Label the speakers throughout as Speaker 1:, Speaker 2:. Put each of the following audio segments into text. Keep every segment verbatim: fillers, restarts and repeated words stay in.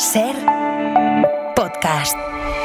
Speaker 1: Ser podcast.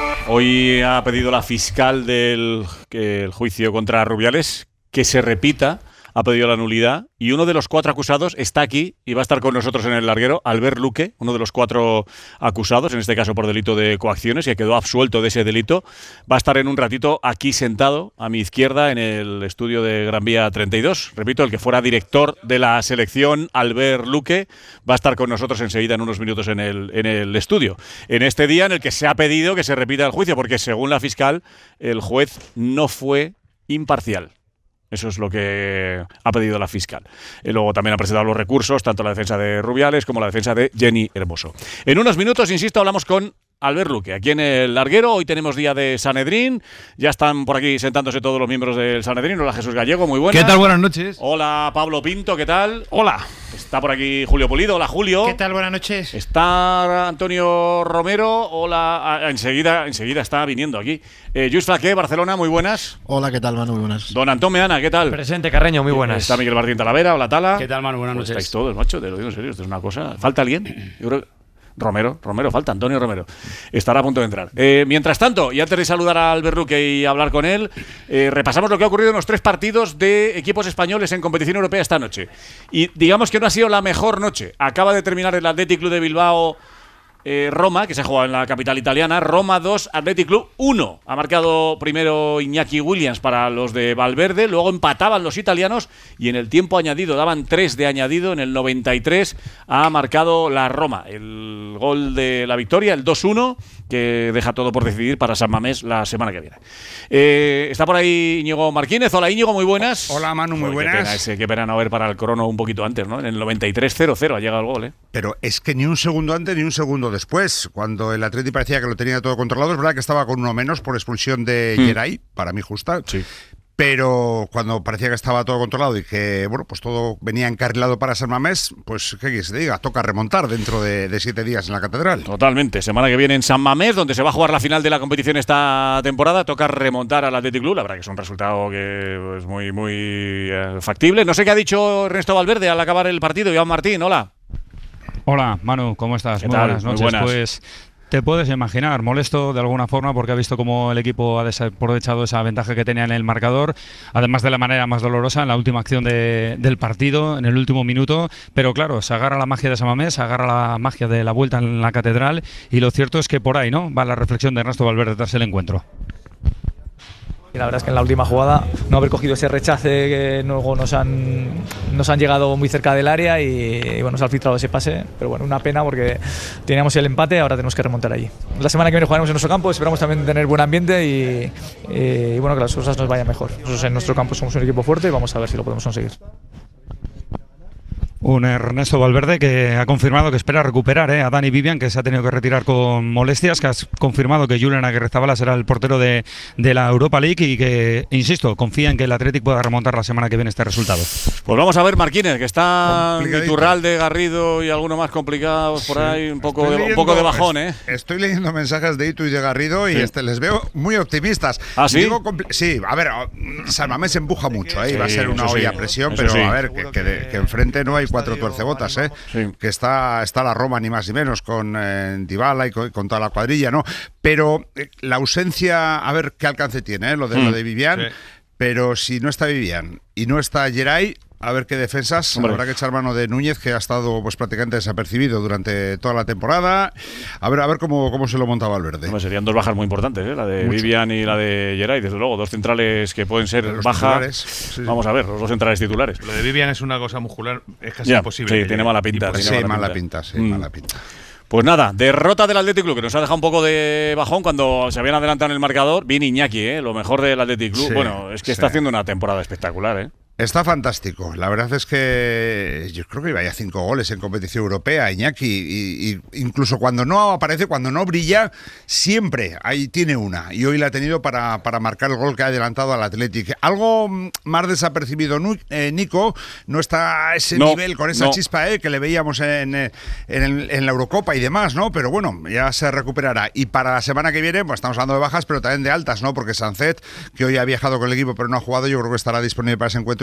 Speaker 2: Hoy ha pedido la fiscal del que el juicio contra Rubiales que se repita, ha pedido la nulidad, y uno de los cuatro acusados está aquí y va a estar con nosotros en el larguero, Albert Luque, uno de los cuatro acusados, en este caso por delito de coacciones, que quedó absuelto de ese delito. Va a estar en un ratito aquí sentado a mi izquierda en el estudio de Gran Vía treinta y dos. Repito, el que fuera director de la selección, Albert Luque, va a estar con nosotros enseguida en unos minutos en el, en el estudio. En este día en el que se ha pedido que se repita el juicio, porque según la fiscal, el juez no fue imparcial. Eso es lo que ha pedido la fiscal. Y luego también ha presentado los recursos, tanto la defensa de Rubiales como la defensa de Jenny Hermoso. En unos minutos, insisto, hablamos con Albert Luque, aquí en el larguero. Hoy tenemos día de Sanedrín. Ya están por aquí sentándose todos los miembros del Sanedrín. Hola, Jesús Gallego, muy buenas.
Speaker 3: ¿Qué tal? Buenas noches.
Speaker 2: Hola, Pablo Pinto, ¿qué tal?
Speaker 3: Hola.
Speaker 2: Está por aquí Julio Pulido. Hola, Julio.
Speaker 4: ¿Qué tal? Buenas noches.
Speaker 2: Está Antonio Romero. Hola. Ah, enseguida, enseguida está viniendo aquí. Eh, Lluís Flaqué, Barcelona, muy buenas.
Speaker 5: Hola, ¿qué tal, Manu? Muy buenas.
Speaker 2: Don Antón Meana, ¿qué tal?
Speaker 3: Presente, Carreño, muy buenas.
Speaker 2: Está Miguel Martín Talavera. Hola, Tala.
Speaker 3: ¿Qué tal, Manu? Buenas
Speaker 2: Pues
Speaker 3: noches.
Speaker 2: estáis todos, macho, te lo digo en serio, esto es una cosa. ¿Falta alguien? Yo creo que Romero, Romero, falta, Antonio Romero. Estará a punto de entrar. Eh, mientras tanto, y antes de saludar a Albert Luque y hablar con él, eh, repasamos lo que ha ocurrido en los tres partidos de equipos españoles en competición europea esta noche. Y digamos que no ha sido la mejor noche. Acaba de terminar el Athletic Club de Bilbao eh, Roma, que se ha jugado en la capital italiana. Roma dos, Athletic Club uno. Ha marcado primero Iñaki Williams para los de Valverde, luego empataban los italianos y en el tiempo añadido, daban tres de añadido, en el noventa y tres ha marcado la Roma. El gol de la victoria, el dos uno, que deja todo por decidir para San Mamés la semana que viene. Eh, está por ahí Íñigo Marquínez. Hola, Íñigo, muy buenas.
Speaker 6: Hola, Manu, muy
Speaker 2: Joder,
Speaker 6: buenas.
Speaker 2: Qué pena, ese, qué pena no ver para el crono un poquito antes, ¿no? En el noventa y tres cero cero ha llegado el gol, ¿eh?
Speaker 6: Pero es que ni un segundo antes ni un segundo después, cuando el Atleti parecía que lo tenía todo controlado. Es verdad que estaba con uno menos por expulsión de
Speaker 2: Mm.
Speaker 6: Geray, para mí justa.
Speaker 2: Sí.
Speaker 6: Pero cuando parecía que estaba todo controlado y que, bueno, pues todo venía encarrilado para San Mamés, pues, ¿qué quieres que te diga? Toca remontar dentro de, de siete días en la Catedral.
Speaker 2: Totalmente. Semana que viene en San Mamés, donde se va a jugar la final de la competición esta temporada. Toca remontar al Athletic Club. La verdad que es un resultado que es muy, muy eh, factible. No sé qué ha dicho Ernesto Valverde al acabar el partido. Iván Martín, hola.
Speaker 7: Hola, Manu, ¿cómo estás?
Speaker 2: ¿Qué
Speaker 7: Muy
Speaker 2: tal?
Speaker 7: buenas
Speaker 2: Muy
Speaker 7: noches.
Speaker 2: buenas.
Speaker 7: Pues te puedes imaginar, molesto de alguna forma porque ha visto cómo el equipo ha desaprovechado esa ventaja que tenía en el marcador, además de la manera más dolorosa en la última acción de, del partido, en el último minuto, pero claro, se agarra la magia de San Mamés, se agarra la magia de la vuelta en la Catedral y lo cierto es que por ahí, ¿no?, va la reflexión de Ernesto Valverde tras el encuentro.
Speaker 8: Y la verdad es que en la última jugada no haber cogido ese rechace que luego nos han, nos han llegado muy cerca del área y, y bueno, se ha filtrado ese pase, pero bueno, una pena porque teníamos el empate, ahora tenemos que remontar allí. La semana que viene jugaremos en nuestro campo, esperamos también tener buen ambiente y, y, y bueno, que las cosas nos vayan mejor. Nosotros en nuestro campo somos un equipo fuerte y vamos a ver si lo podemos conseguir.
Speaker 7: Un Ernesto Valverde que ha confirmado que espera recuperar eh, a Dani Vivian, que se ha tenido que retirar con molestias, que ha confirmado que Julen Agirrezabala será el portero de, de la Europa League y que, insisto, confía en que el Athletic pueda remontar la semana que viene este resultado.
Speaker 2: Pues vamos a ver, Marquínez, que está Iturralde, Garrido y alguno más complicados por sí. ahí, un poco, de, leyendo, un poco de bajón, ¿eh?
Speaker 6: Estoy leyendo mensajes de Itu y de Garrido y sí. este, les veo muy optimistas.
Speaker 2: ¿Ah, sí?
Speaker 6: Digo, sí, a ver, San Mamés empuja mucho, ¿eh? Sí, va a ser una olla a presión, pero sí. a ver, que, que, que enfrente no hay cuatro tuercebotas, ¿eh? Sí. Que está, está la Roma ni más ni menos con eh, Dybala y con, con toda la cuadrilla, ¿no? Pero eh, la ausencia, a ver qué alcance tiene, ¿eh? Lo de, mm. lo de Vivian, sí. pero si no está Vivian y no está Geray, a ver qué defensas. Hombre. Habrá que echar mano de Núñez, que ha estado pues prácticamente desapercibido durante toda la temporada. A ver, a ver cómo, cómo se lo montaba Valverde.
Speaker 2: Hombre, serían dos bajas muy importantes, ¿eh? La de Mucho. Vivian y la de Geray, desde luego, dos centrales que pueden ser bajas. Sí, Vamos sí. a ver, los dos centrales titulares.
Speaker 3: Lo de Vivian es una cosa muscular, es casi
Speaker 2: ya,
Speaker 3: imposible.
Speaker 2: Sí, tiene mala pinta.
Speaker 6: Pues
Speaker 2: tiene
Speaker 6: sí,
Speaker 2: mala,
Speaker 6: mala
Speaker 2: pinta,
Speaker 6: pinta sí, mm. mala pinta.
Speaker 2: Pues nada, derrota del Athletic Club, que nos ha dejado un poco de bajón cuando se habían adelantado en el marcador. Bien Iñaki, ¿eh? Lo mejor del Athletic Club. Sí, bueno, es que sí. está haciendo una temporada espectacular, ¿eh?
Speaker 6: Está fantástico. La verdad es que yo creo que iba ya cinco goles en competición europea, Iñaki, y, y incluso cuando no aparece, cuando no brilla, siempre ahí tiene una. Y hoy la ha tenido para, para marcar el gol que ha adelantado al Athletic. Algo más desapercibido, eh, Nico, no está a ese
Speaker 2: no,
Speaker 6: nivel, con esa
Speaker 2: no.
Speaker 6: chispa eh, que le veíamos en, en, el, en la Eurocopa y demás, ¿no? Pero bueno, ya se recuperará. Y para la semana que viene, pues estamos hablando de bajas, pero también de altas, ¿no? Porque Sancet, que hoy ha viajado con el equipo pero no ha jugado, yo creo que estará disponible para ese encuentro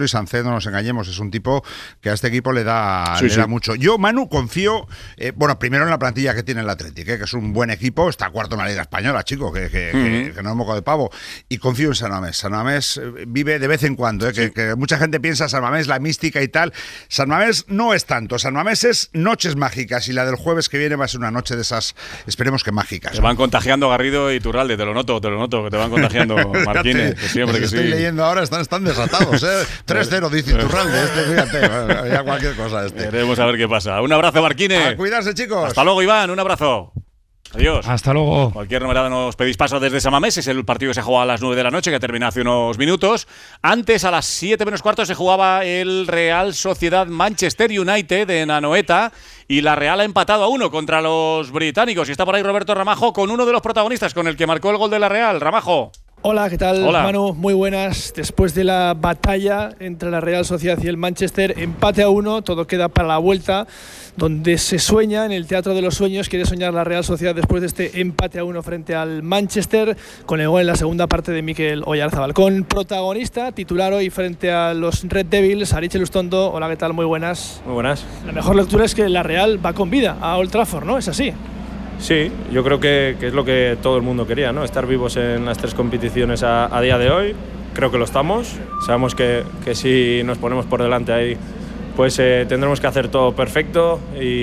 Speaker 6: y Sánchez, no nos engañemos, es un tipo que a este equipo le da,
Speaker 2: sí,
Speaker 6: le
Speaker 2: sí.
Speaker 6: da mucho. Yo, Manu, confío, eh, bueno, primero en la plantilla que tiene el Athletic, eh, que es un buen equipo, está cuarto en la Liga Española, chico, que, que, uh-huh. que, que no es moco de pavo. Y confío en San Mamés. San Mamés vive de vez en cuando, eh, que, sí. que mucha gente piensa San Mamés, la mística y tal. San Mamés no es tanto. San Mamés es noches mágicas y la del jueves que viene va a ser una noche de esas, esperemos que mágicas.
Speaker 2: Te van contagiando Garrido y Turralde, te lo noto, te lo noto, que te van contagiando Martínez, que siempre que sí.
Speaker 6: Estoy leyendo ahora, están, están desatados, ¿eh? tres cero dice Turralde, este, fíjate, ya cualquier cosa este.
Speaker 2: Queremos saber qué pasa. Un abrazo, Martínez.
Speaker 6: A cuidarse, chicos.
Speaker 2: Hasta luego, Iván, un abrazo. Adiós.
Speaker 7: Hasta luego.
Speaker 2: Cualquier novedad nos pedís paso desde San Mamés. Es el partido que se jugaba a las nueve de la noche, que termina hace unos minutos. Antes, a las siete menos cuarto, se jugaba el Real Sociedad Manchester United en Anoeta. Y la Real ha empatado a uno contra los británicos. Y está por ahí Roberto Ramajo con uno de los protagonistas, con el que marcó el gol de la Real. Ramajo.
Speaker 4: Hola, ¿qué tal,
Speaker 2: Hola.
Speaker 4: Manu? Muy buenas. Después de la batalla entre la Real Sociedad y el Manchester, empate a uno, todo queda para la vuelta, donde se sueña en el Teatro de los Sueños. Quiere soñar la Real Sociedad después de este empate a uno frente al Manchester, con el gol en la segunda parte de Mikel Oyarzabal. Con protagonista, titular hoy frente a los Red Devils, Arich Lustondo. Hola, ¿qué tal? Muy buenas.
Speaker 5: Muy buenas.
Speaker 4: La mejor lectura es que la Real va con vida a Old Trafford, ¿no? ¿Es así?
Speaker 5: Sí, yo creo que, que es lo que todo el mundo quería, ¿no? Estar vivos en las tres competiciones a, a día de hoy. Creo que lo estamos. Sabemos que, que si nos ponemos por delante ahí, pues eh, tendremos que hacer todo perfecto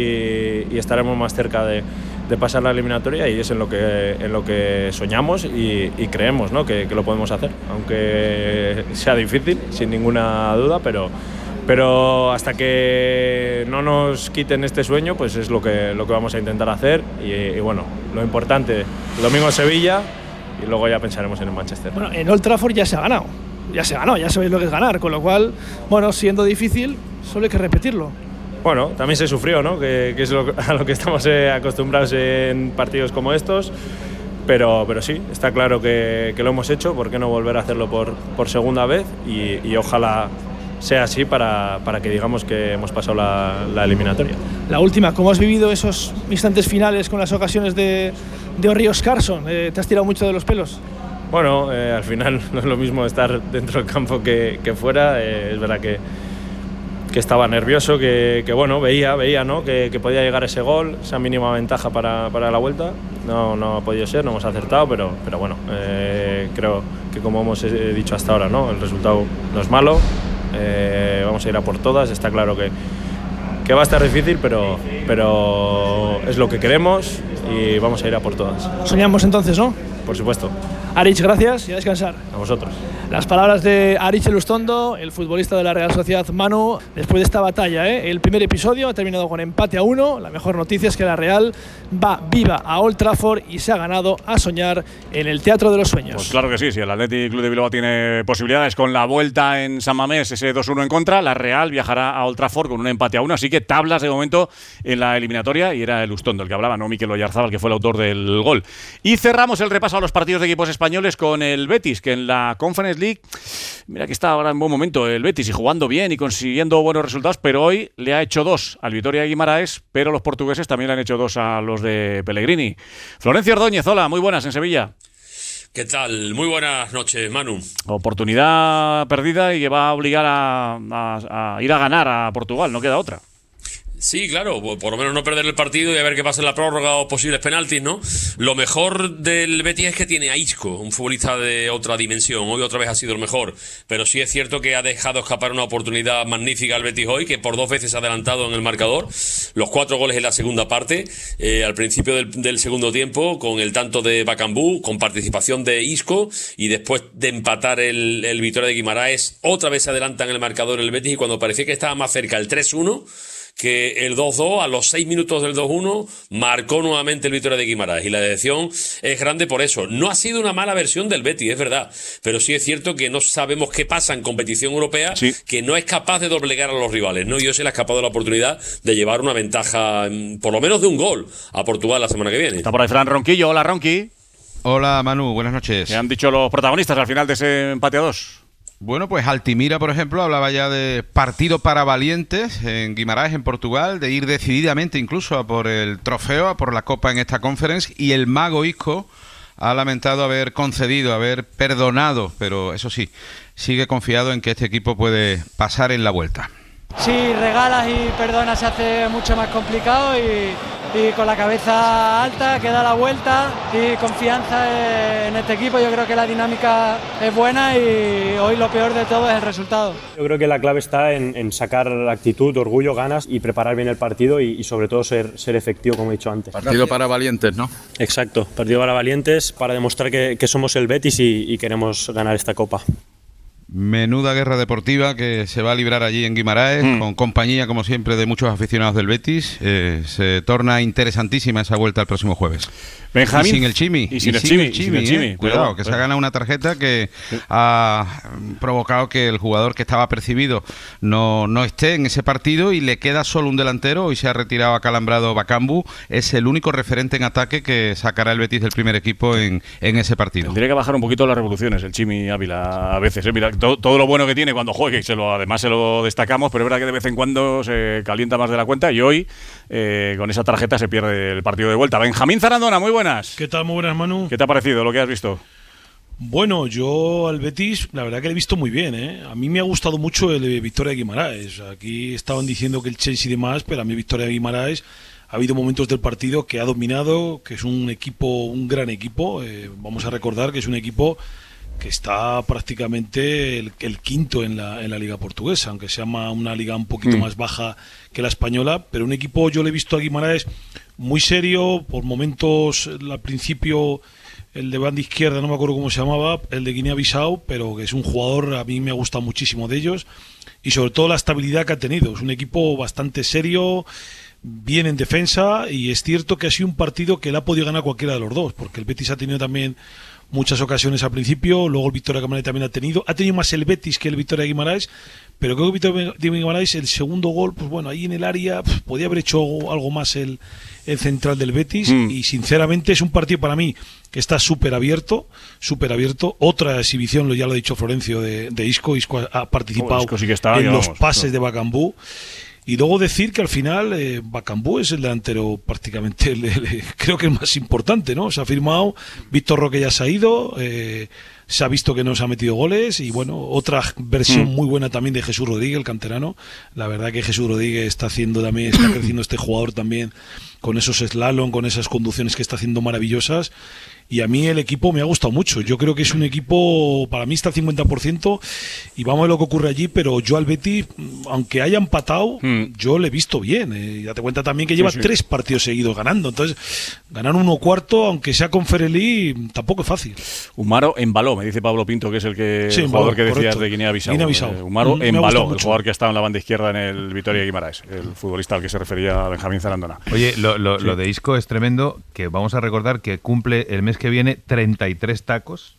Speaker 5: y, y estaremos más cerca de, de pasar la eliminatoria, y es en lo que, en lo que soñamos y, y creemos, ¿no? que, que lo podemos hacer, aunque sea difícil, sin ninguna duda, pero... Pero hasta que no nos quiten este sueño, pues es lo que, lo que vamos a intentar hacer. Y, y bueno, lo importante, el domingo en Sevilla y luego ya pensaremos en el Manchester.
Speaker 4: Bueno, en Old Trafford ya se ha ganado. Ya se ha ganado, ya sabéis lo que es ganar. Con lo cual, bueno, siendo difícil, solo hay que repetirlo.
Speaker 5: Bueno, también se sufrió, ¿no? Que, que es lo, a lo que estamos eh, acostumbrados en partidos como estos. Pero, pero sí, está claro que, que lo hemos hecho. ¿Por qué no volver a hacerlo por, por segunda vez? Y, y ojalá sea así para, para que digamos que hemos pasado la, la eliminatoria.
Speaker 4: La última, ¿cómo has vivido esos instantes finales con las ocasiones de, de O'Rios Carson? Eh, ¿Te has tirado mucho de los pelos?
Speaker 5: Bueno, eh, al final no es lo mismo estar dentro del campo que, que fuera. Eh, es verdad que, que estaba nervioso, que, que bueno, veía, veía ¿no? que, que podía llegar ese gol, esa mínima ventaja para, para la vuelta. No, no ha podido ser, no hemos acertado, pero, pero bueno, eh, creo que como hemos dicho hasta ahora, ¿no? El resultado no es malo. Eh, vamos a ir a por todas. Está claro que, que va a estar difícil, pero, pero es lo que queremos y vamos a ir a por todas.
Speaker 4: Soñamos entonces, ¿no?
Speaker 5: Por supuesto.
Speaker 4: Arich, gracias y a descansar.
Speaker 5: A vosotros.
Speaker 4: Las palabras de Arich Lustondo, el futbolista de la Real Sociedad. Manu, después de esta batalla, ¿eh? El primer episodio ha terminado con empate a uno. La mejor noticia es que la Real va viva a Old Trafford y se ha ganado a soñar en el Teatro de los Sueños.
Speaker 2: Pues claro que sí, si el Athletic Club de Bilbao tiene posibilidades con la vuelta en San Mamés, ese dos uno en contra, la Real viajará a Old Trafford con un empate a uno, así que tablas de momento en la eliminatoria, y era el Lustondo el que hablaba, no Mikel Oyarzabal, que fue el autor del gol. Y cerramos el repaso a los partidos de equipos españoles con el Betis, que en la Conference League, mira que está ahora en buen momento el Betis y jugando bien y consiguiendo buenos resultados, pero hoy le ha hecho dos al Vitoria de Guimaraes, pero los portugueses también le han hecho dos a los de Pellegrini. Florencio Ordóñez, hola, muy buenas en Sevilla.
Speaker 9: ¿Qué tal? Muy buenas noches, Manu.
Speaker 2: Oportunidad perdida y que va a obligar a, a, a ir a ganar a Portugal, no queda otra.
Speaker 9: Sí, claro, por lo menos no perder el partido y a ver qué pasa en la prórroga o posibles penaltis, ¿no? Lo mejor del Betis es que tiene a Isco, un futbolista de otra dimensión. Hoy otra vez ha sido el mejor, pero sí es cierto que ha dejado escapar una oportunidad magnífica al Betis hoy, que por dos veces ha adelantado en el marcador. Los cuatro goles en la segunda parte, eh, al principio del, del segundo tiempo, con el tanto de Bacambú, con participación de Isco, y después de empatar el, el Vitoria de Guimaraes, otra vez se adelanta en el marcador el Betis, y cuando parecía que estaba más cerca el tres uno que el dos dos, a los seis minutos del dos uno marcó nuevamente el Vitoria de Guimaraes, y la decepción es grande por eso. No ha sido una mala versión del Betis, es verdad, pero sí es cierto que no sabemos qué pasa en competición europea, sí, que no es capaz de doblegar a los rivales, ¿no? Y hoy se le ha escapado la oportunidad de llevar una ventaja, por lo menos de un gol, a Portugal la semana que viene.
Speaker 2: Está por ahí Fran Ronquillo. Hola, Ronqui.
Speaker 10: Hola, Manu, buenas noches.
Speaker 2: ¿Qué han dicho los protagonistas al final de ese empate a dos?
Speaker 10: Bueno, pues Altimira, por ejemplo, hablaba ya de partido para valientes en Guimaraes, en Portugal, de ir decididamente incluso a por el trofeo, a por la Copa en esta Conference, y el mago Isco ha lamentado haber concedido, haber perdonado, pero eso sí, sigue confiado en que este equipo puede pasar en la vuelta.
Speaker 11: Si regalas y perdonas se hace mucho más complicado y, y con la cabeza alta que da la vuelta y confianza en este equipo, yo creo que la dinámica es buena y hoy lo peor de todo es el resultado.
Speaker 12: Yo creo que la clave está en, en sacar actitud, orgullo, ganas y preparar bien el partido y, y sobre todo ser, ser efectivo, como he dicho antes.
Speaker 10: Partido para valientes, ¿no?
Speaker 12: Exacto, partido para valientes, para demostrar que, que somos el Betis y, y queremos ganar esta copa.
Speaker 10: Menuda guerra deportiva que se va a librar allí en Guimaraes, mm. con compañía, como siempre, de muchos aficionados del Betis. Eh, se torna interesantísima esa vuelta el próximo jueves.
Speaker 2: Benjamín.
Speaker 10: Y sin el Chimi.
Speaker 2: Y sin, y el, sin Chimi, el Chimi. Sin el Chimi.
Speaker 10: Eh. Cuidado, Cuidado, que pues. se ha ganado una tarjeta que sí. ha provocado que el jugador que estaba percibido no, no esté en ese partido y le queda solo un delantero. Hoy se ha retirado acalambrado Bakambu. Es el único referente en ataque que sacará el Betis del primer equipo en, en ese partido.
Speaker 2: Tendría que bajar un poquito las revoluciones el Chimi Ávila a veces. ¿eh? Mira, todo, todo lo bueno que tiene cuando juegue, y se lo, además se lo destacamos, pero es verdad que de vez en cuando se calienta más de la cuenta y hoy eh, con esa tarjeta se pierde el partido de vuelta. Benjamín Zarandona, muy buenas.
Speaker 13: ¿Qué tal? Muy buenas, Manu.
Speaker 2: ¿Qué te ha parecido lo que has visto?
Speaker 13: Bueno, yo al Betis, la verdad que le he visto muy bien, ¿eh? A mí me ha gustado mucho el de Victoria de Guimaraes. Aquí estaban diciendo que el Chelsea y demás, pero a mí Victoria de Guimaraes ha habido momentos del partido que ha dominado, que es un equipo, un gran equipo. Eh, vamos a recordar que es un equipo que está prácticamente el, el quinto en la, en la liga portuguesa, aunque se llama una liga un poquito mm. más baja que la española, pero un equipo, yo le he visto a Guimaraes muy serio, por momentos al principio el de banda izquierda, no me acuerdo cómo se llamaba, el de Guinea-Bissau, pero que es un jugador, a mí me ha gustado muchísimo de ellos, y sobre todo la estabilidad que ha tenido. Es un equipo bastante serio, bien en defensa, y es cierto que ha sido un partido que le ha podido ganar cualquiera de los dos, porque el Betis ha tenido también muchas ocasiones al principio, luego el Victoria Guimaraes también ha tenido, ha tenido más el Betis que el Victoria Guimaraes, pero creo que Victoria Guimaraes, el segundo gol, pues bueno, ahí en el área pues, podía haber hecho algo más el, el central del Betis, mm. y sinceramente es un partido para mí que está súper abierto, súper abierto. Otra exhibición, lo ya lo ha dicho Florencio, de, de Isco. Isco ha, ha participado oh, Isco sí que está, en los vamos, pases no. de Bakambu. Y luego decir que al final eh, Bakambu es el delantero prácticamente, el, el, el, creo que el más importante, ¿no? Se ha firmado, Víctor Roque ya se ha ido, eh, se ha visto que no se ha metido goles y bueno, otra versión mm. muy buena también de Jesús Rodríguez, el canterano. La verdad que Jesús Rodríguez está haciendo también, está creciendo este jugador también con esos slalom, con esas conducciones que está haciendo maravillosas. Y a mí el equipo me ha gustado mucho. Yo creo que es un equipo, para mí está al cincuenta por ciento y vamos a ver lo que ocurre allí, pero yo al Betis, aunque haya empatado, mm. yo le he visto bien. Eh. Ya te cuenta también que lleva sí, sí. tres partidos seguidos ganando. Entonces, ganar uno cuarto, aunque sea con Ferelí, tampoco es fácil.
Speaker 2: Umaro embaló, me dice Pablo Pinto, que es el, que,
Speaker 13: sí,
Speaker 2: el jugador
Speaker 13: embaló,
Speaker 2: que decías
Speaker 13: correcto.
Speaker 2: de Guinea-Bissau.
Speaker 13: Guinea-Bissau.
Speaker 2: Eh, Umaro
Speaker 13: mm,
Speaker 2: embaló, el jugador que estaba en la banda izquierda en el Victoria de Guimaraes, el futbolista al que se refería Benjamín Zarandona.
Speaker 3: Oye, lo, lo,
Speaker 2: sí.
Speaker 3: lo de Isco es tremendo, que vamos a recordar que cumple el mes que viene treinta y tres tacos,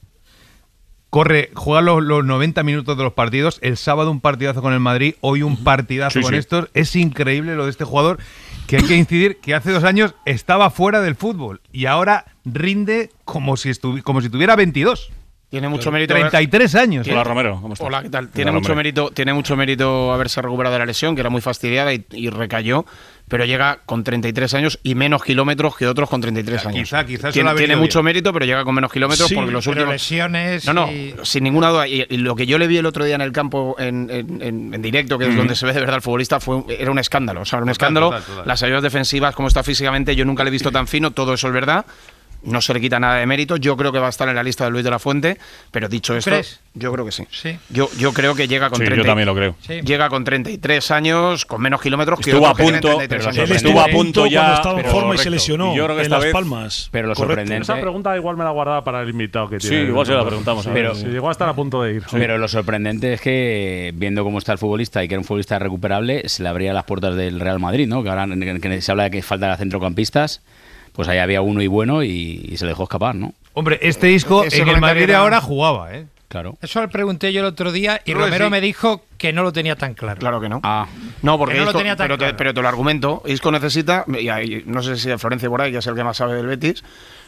Speaker 3: corre, juega los, los noventa minutos de los partidos, el sábado un partidazo con el Madrid, hoy un partidazo sí, con sí. estos. Es increíble lo de este jugador, que hay que incidir que hace dos años estaba fuera del fútbol y ahora rinde como si, estuvi- como si tuviera veintidós.
Speaker 14: Tiene mucho mérito.
Speaker 3: treinta y tres años.
Speaker 2: Hola, Romero, ¿cómo estás?
Speaker 14: Hola, ¿qué tal? Tiene
Speaker 2: Hola,
Speaker 14: mucho
Speaker 2: hombre.
Speaker 14: mérito, tiene mucho mérito haberse recuperado de la lesión, que era muy fastidiada y, y recayó, pero llega con treinta y tres años y menos kilómetros que otros con treinta y tres años.
Speaker 3: Quizá, quizá
Speaker 14: tiene tiene mucho bien. mérito, pero llega con menos kilómetros
Speaker 13: Sí,
Speaker 14: porque los
Speaker 13: pero
Speaker 14: últimos
Speaker 13: lesiones.
Speaker 14: No, no,
Speaker 13: y...
Speaker 14: sin ninguna duda. Y, y lo que yo le vi el otro día en el campo en, en, en, en directo, que es mm. donde se ve de verdad el futbolista, fue era un escándalo. O sea, un total, escándalo. Total, total. Las ayudas defensivas, como está físicamente, yo nunca le he visto tan fino. Todo eso es verdad. No se le quita nada de mérito. Yo creo que va a estar en la lista de Luis de la Fuente, pero dicho esto,
Speaker 13: ¿crees?
Speaker 14: Yo creo que sí.
Speaker 13: Sí.
Speaker 14: Yo, yo creo que llega con
Speaker 2: Sí,
Speaker 14: treinta.
Speaker 2: yo también lo creo.
Speaker 14: Sí. Llega con treinta y tres años, con menos kilómetros que
Speaker 2: Estuvo
Speaker 14: otros
Speaker 2: a punto,
Speaker 14: que tienen treinta y tres
Speaker 2: pero
Speaker 14: años.
Speaker 2: Él estuvo a punto ya,
Speaker 13: cuando estaba en
Speaker 2: pero
Speaker 13: forma
Speaker 2: correcto.
Speaker 13: y se lesionó
Speaker 2: Y yo creo que
Speaker 13: en
Speaker 2: esta
Speaker 13: Las
Speaker 2: vez-
Speaker 13: Palmas.
Speaker 15: Pero lo
Speaker 13: Correcto.
Speaker 15: sorprendente.
Speaker 3: Esa pregunta igual me la guardaba para el invitado que
Speaker 2: Sí,
Speaker 3: tiene.
Speaker 2: igual se la preguntamos. a ver.
Speaker 15: Pero-
Speaker 3: Si llegó a estar a punto de ir.
Speaker 15: Pero lo sorprendente es que, viendo cómo está el futbolista y que era un futbolista recuperable, se le abría las puertas del Real Madrid, ¿no? Que ahora que- que se habla de que falta de centrocampistas, pues ahí había uno y bueno y, y se le dejó escapar, ¿no?
Speaker 3: Hombre, este Isco
Speaker 14: Ese
Speaker 3: en el Madrid de
Speaker 14: era-
Speaker 3: ahora jugaba, ¿eh?
Speaker 15: Claro.
Speaker 16: Eso le pregunté yo el otro día y
Speaker 3: Creo que
Speaker 16: Romero
Speaker 3: sí.
Speaker 16: me dijo que no lo tenía tan claro.
Speaker 14: Claro que no.
Speaker 15: Ah,
Speaker 14: No, porque
Speaker 16: Que no lo
Speaker 14: Isco-
Speaker 16: tenía tan
Speaker 14: pero, te,
Speaker 16: claro.
Speaker 14: pero te lo argumento. Isco necesita, y ahí, no sé si Florencia por ahí, que es el que más sabe del Betis,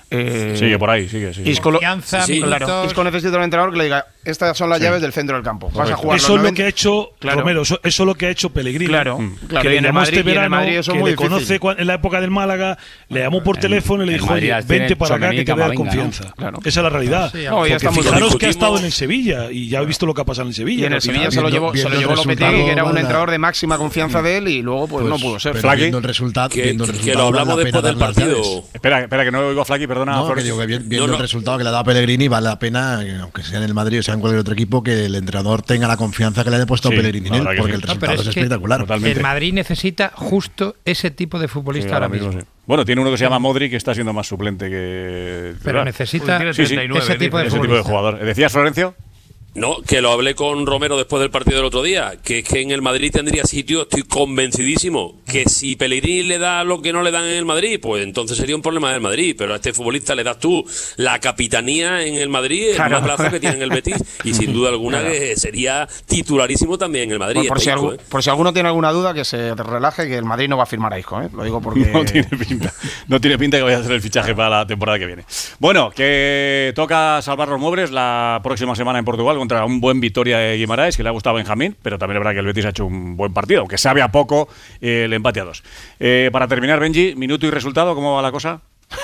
Speaker 14: Eh,
Speaker 2: sigue por ahí, sigue, sigue.
Speaker 14: Isco, lo,
Speaker 16: Confianza,
Speaker 14: sí, claro, Isco necesita un entrenador que le diga, estas son las sí. llaves del centro del campo. Vas a jugar
Speaker 13: eso
Speaker 14: los
Speaker 13: es lo que ha hecho
Speaker 14: claro.
Speaker 13: Romero, eso, eso es lo que ha hecho Pellegrini.
Speaker 14: Claro,
Speaker 13: mm.
Speaker 14: claro.
Speaker 13: Que le llamó este verano,
Speaker 14: Madrid eso
Speaker 13: que
Speaker 14: muy
Speaker 13: le conoce en la época del Málaga, le llamó por teléfono y le dijo, oye, vente para acá que te voy a dar confianza. ¿no? Claro. Esa es la realidad.
Speaker 14: Sí, no, ya
Speaker 13: fijaros que ha estado en el Sevilla y ya he visto lo que ha pasado en el Sevilla.
Speaker 14: Y en el Sevilla se lo llevó, se lo llevó Lopetegui, que era un entrenador de máxima confianza de él, y luego pues, pues no pudo ser.
Speaker 17: Viendo el resultado,
Speaker 9: que,
Speaker 17: viendo el resultado,
Speaker 9: que lo hablamos después del partido.
Speaker 2: Espera, espera, que no oigo a Flaky, perdona.
Speaker 17: No, que digo que viendo el resultado que le ha dado Pellegrini, vale la pena, aunque sea en el Madrid o sea en cualquier otro equipo, que el entrenador tenga la confianza que le haya puesto sí, Pellegrini en él, porque sí. el resultado no, es, es espectacular.
Speaker 16: El Madrid necesita justo ese tipo de futbolista sí, ahora mismo. mismo. Sí.
Speaker 2: Bueno, tiene uno que se llama Modric, que está siendo más suplente que...
Speaker 16: Pero necesita
Speaker 2: sí, sí,
Speaker 16: ese, tipo de,
Speaker 2: ese tipo de jugador. ¿Decías, Florencio?
Speaker 9: No, que lo hablé con Romero después del partido del otro día, que es que en el Madrid tendría sitio, estoy convencidísimo, que si Pellegrini le da lo que no le dan en el Madrid, pues entonces sería un problema del Madrid, pero a este futbolista le das tú la capitanía en el Madrid, el claro. más plazo que tiene en el Betis, y sin duda alguna claro. que sería titularísimo también en el Madrid.
Speaker 14: Por, por, si
Speaker 9: Isco,
Speaker 14: algún,
Speaker 9: ¿eh?
Speaker 14: por si alguno tiene alguna duda, que se relaje, que el Madrid no va a firmar a Isco, ¿eh? Lo digo porque...
Speaker 2: No tiene pinta, no tiene pinta que vaya a hacer el fichaje para la temporada que viene. Bueno, que toca salvar los muebles la próxima semana en Portugal contra un buen Vitoria de Guimaraes, que le ha gustado a Benjamín, pero también es verdad que el Betis ha hecho un buen partido, aunque sabe a poco eh, el empate a dos. Eh, para terminar, Benji, minuto y resultado, ¿cómo va la cosa?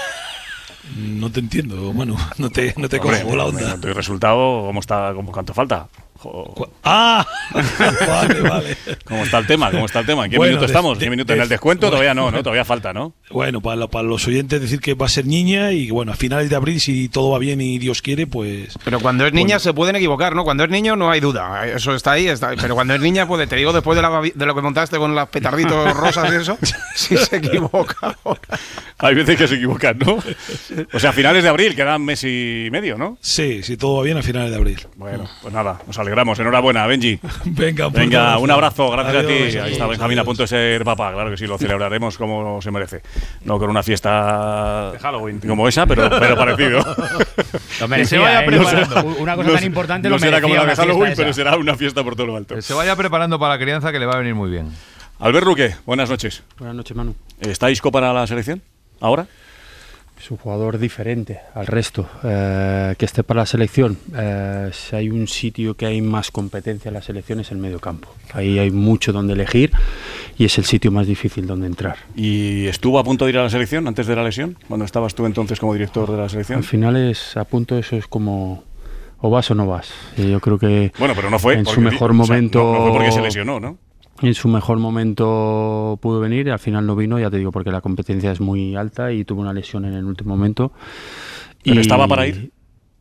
Speaker 13: No te entiendo, Manu, no te, no te
Speaker 2: Hombre,
Speaker 13: cojo la onda.
Speaker 2: Minuto y resultado, ¿cómo está? Cómo, ¿Cuánto falta?
Speaker 13: Jo. ¡Ah! Vale, vale.
Speaker 2: ¿Cómo está el tema? ¿Cómo está el tema? ¿En qué
Speaker 13: bueno,
Speaker 2: minuto
Speaker 13: de,
Speaker 2: estamos?
Speaker 13: De,
Speaker 2: ¿En qué minuto?
Speaker 13: De,
Speaker 2: ¿En el descuento?
Speaker 13: bueno,
Speaker 2: Todavía no, ¿no? Todavía falta, ¿no?
Speaker 13: Bueno, para, para los oyentes decir que va a ser niña y bueno, a finales de abril, si todo va bien y Dios quiere, pues...
Speaker 14: Pero cuando es niña
Speaker 13: bueno.
Speaker 14: se pueden equivocar, ¿no? Cuando es niño no hay duda, eso está ahí, está ahí. Pero cuando es niña, pues te digo, después de, la, de lo que montaste con los petarditos rosas y eso, si se equivoca.
Speaker 2: Hay veces que se equivocan, ¿no? O sea, a finales de abril, quedan mes y medio, ¿no?
Speaker 13: Sí, si todo va bien, a finales de abril.
Speaker 2: Bueno, pues nada, nos alegramos. Enhorabuena, Benji.
Speaker 13: Venga,
Speaker 2: pues Venga
Speaker 13: nada,
Speaker 2: un abrazo, gracias
Speaker 13: adiós,
Speaker 2: a ti.
Speaker 13: adiós,
Speaker 2: Ahí está Benjamín a punto de ser papá, claro que sí, lo celebraremos como se merece. No con una fiesta de Halloween como esa, pero, pero parecido.
Speaker 15: Lo merecía, se vaya ¿eh? preparando. No, una cosa no, tan importante
Speaker 2: no
Speaker 15: lo merecía.
Speaker 2: No será como la de Halloween, pero
Speaker 15: esa.
Speaker 2: será una fiesta por todo lo alto.
Speaker 3: Que se vaya preparando para la crianza, que le va a venir muy bien.
Speaker 2: Albert Luque, buenas noches.
Speaker 18: Buenas noches, Manu.
Speaker 2: ¿Está Isco para la selección ahora?
Speaker 18: Es un jugador diferente al resto, eh, que esté para la selección. Eh, si hay un sitio que hay más competencia en la selección es el medio campo. Ahí hay mucho donde elegir y es el sitio más difícil donde entrar.
Speaker 2: ¿Y estuvo a punto de ir a la selección antes de la lesión? Cuando estabas tú entonces como director de la selección.
Speaker 18: Al final es a punto, eso es como o vas o no vas. Y yo creo que
Speaker 2: bueno, pero no fue
Speaker 18: en
Speaker 2: porque,
Speaker 18: su mejor momento.
Speaker 2: O sea, no, no fue porque se lesionó, ¿no?
Speaker 18: En su mejor momento pudo venir, al final no vino, ya te digo, porque la competencia es muy alta y tuvo una lesión en el último momento.
Speaker 2: ¿Pero
Speaker 18: y
Speaker 2: estaba para ir?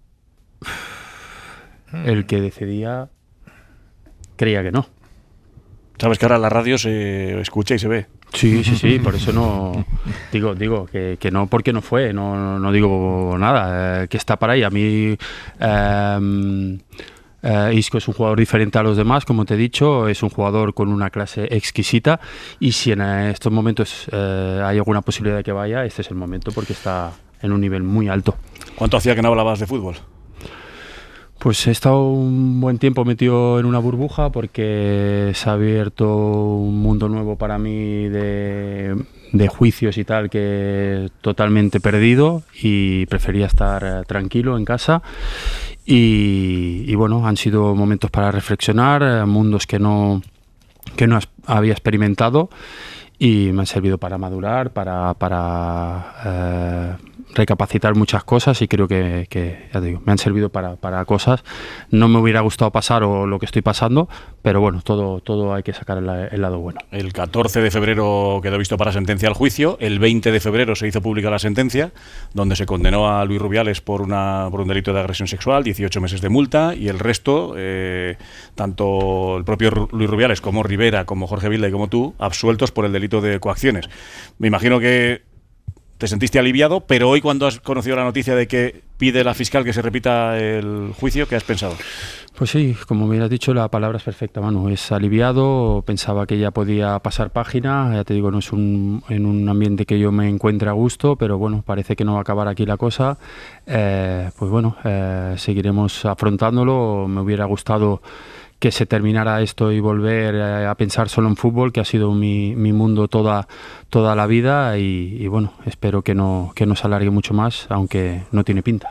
Speaker 18: El que decidía creía que no.
Speaker 2: Sabes que ahora en la radio se escucha y se ve.
Speaker 18: Sí, sí, sí, por eso no digo, digo que, que no porque no fue, no, no, no digo nada, eh, que está para ahí. A mí eh, Uh, Isco es un jugador diferente a los demás, como te he dicho, es un jugador con una clase exquisita y si en estos momentos uh, hay alguna posibilidad de que vaya, este es el momento porque está en un nivel muy alto.
Speaker 2: ¿Cuánto hacía que no hablabas de fútbol?
Speaker 18: Pues he estado un buen tiempo metido en una burbuja porque se ha abierto un mundo nuevo para mí de, de juicios y tal que totalmente perdido y prefería estar tranquilo en casa. Y, y bueno, han sido momentos para reflexionar, mundos que no, que no había experimentado y me han servido para madurar, para, para eh, recapacitar muchas cosas y creo que, que ya te digo, me han servido para, para cosas. No me hubiera gustado pasar o lo que estoy pasando, pero bueno, todo, todo hay que sacar el, el lado bueno.
Speaker 2: El catorce de febrero quedó visto para sentencia al juicio, el veinte de febrero se hizo pública la sentencia, donde se condenó a Luis Rubiales por, una, por un delito de agresión sexual, dieciocho meses de multa, y el resto, eh, tanto el propio Luis Rubiales como Rivera, como Jorge Vilda y como tú, absueltos por el delito de coacciones. Me imagino que te sentiste aliviado, pero hoy cuando has conocido la noticia de que pide la fiscal que se repita el juicio, ¿qué has pensado?
Speaker 18: Pues sí, como me has dicho, la palabra es perfecta, Manu. Es aliviado, pensaba que ya podía pasar página, ya te digo, no es un, en un ambiente que yo me encuentre a gusto, pero bueno, parece que no va a acabar aquí la cosa. Eh, pues bueno, eh, seguiremos afrontándolo, me hubiera gustado que se terminara esto y volver a, a pensar solo en fútbol, que ha sido mi, mi mundo toda, toda la vida y, y bueno, espero que no, que no se alargue mucho más, aunque no tiene pinta.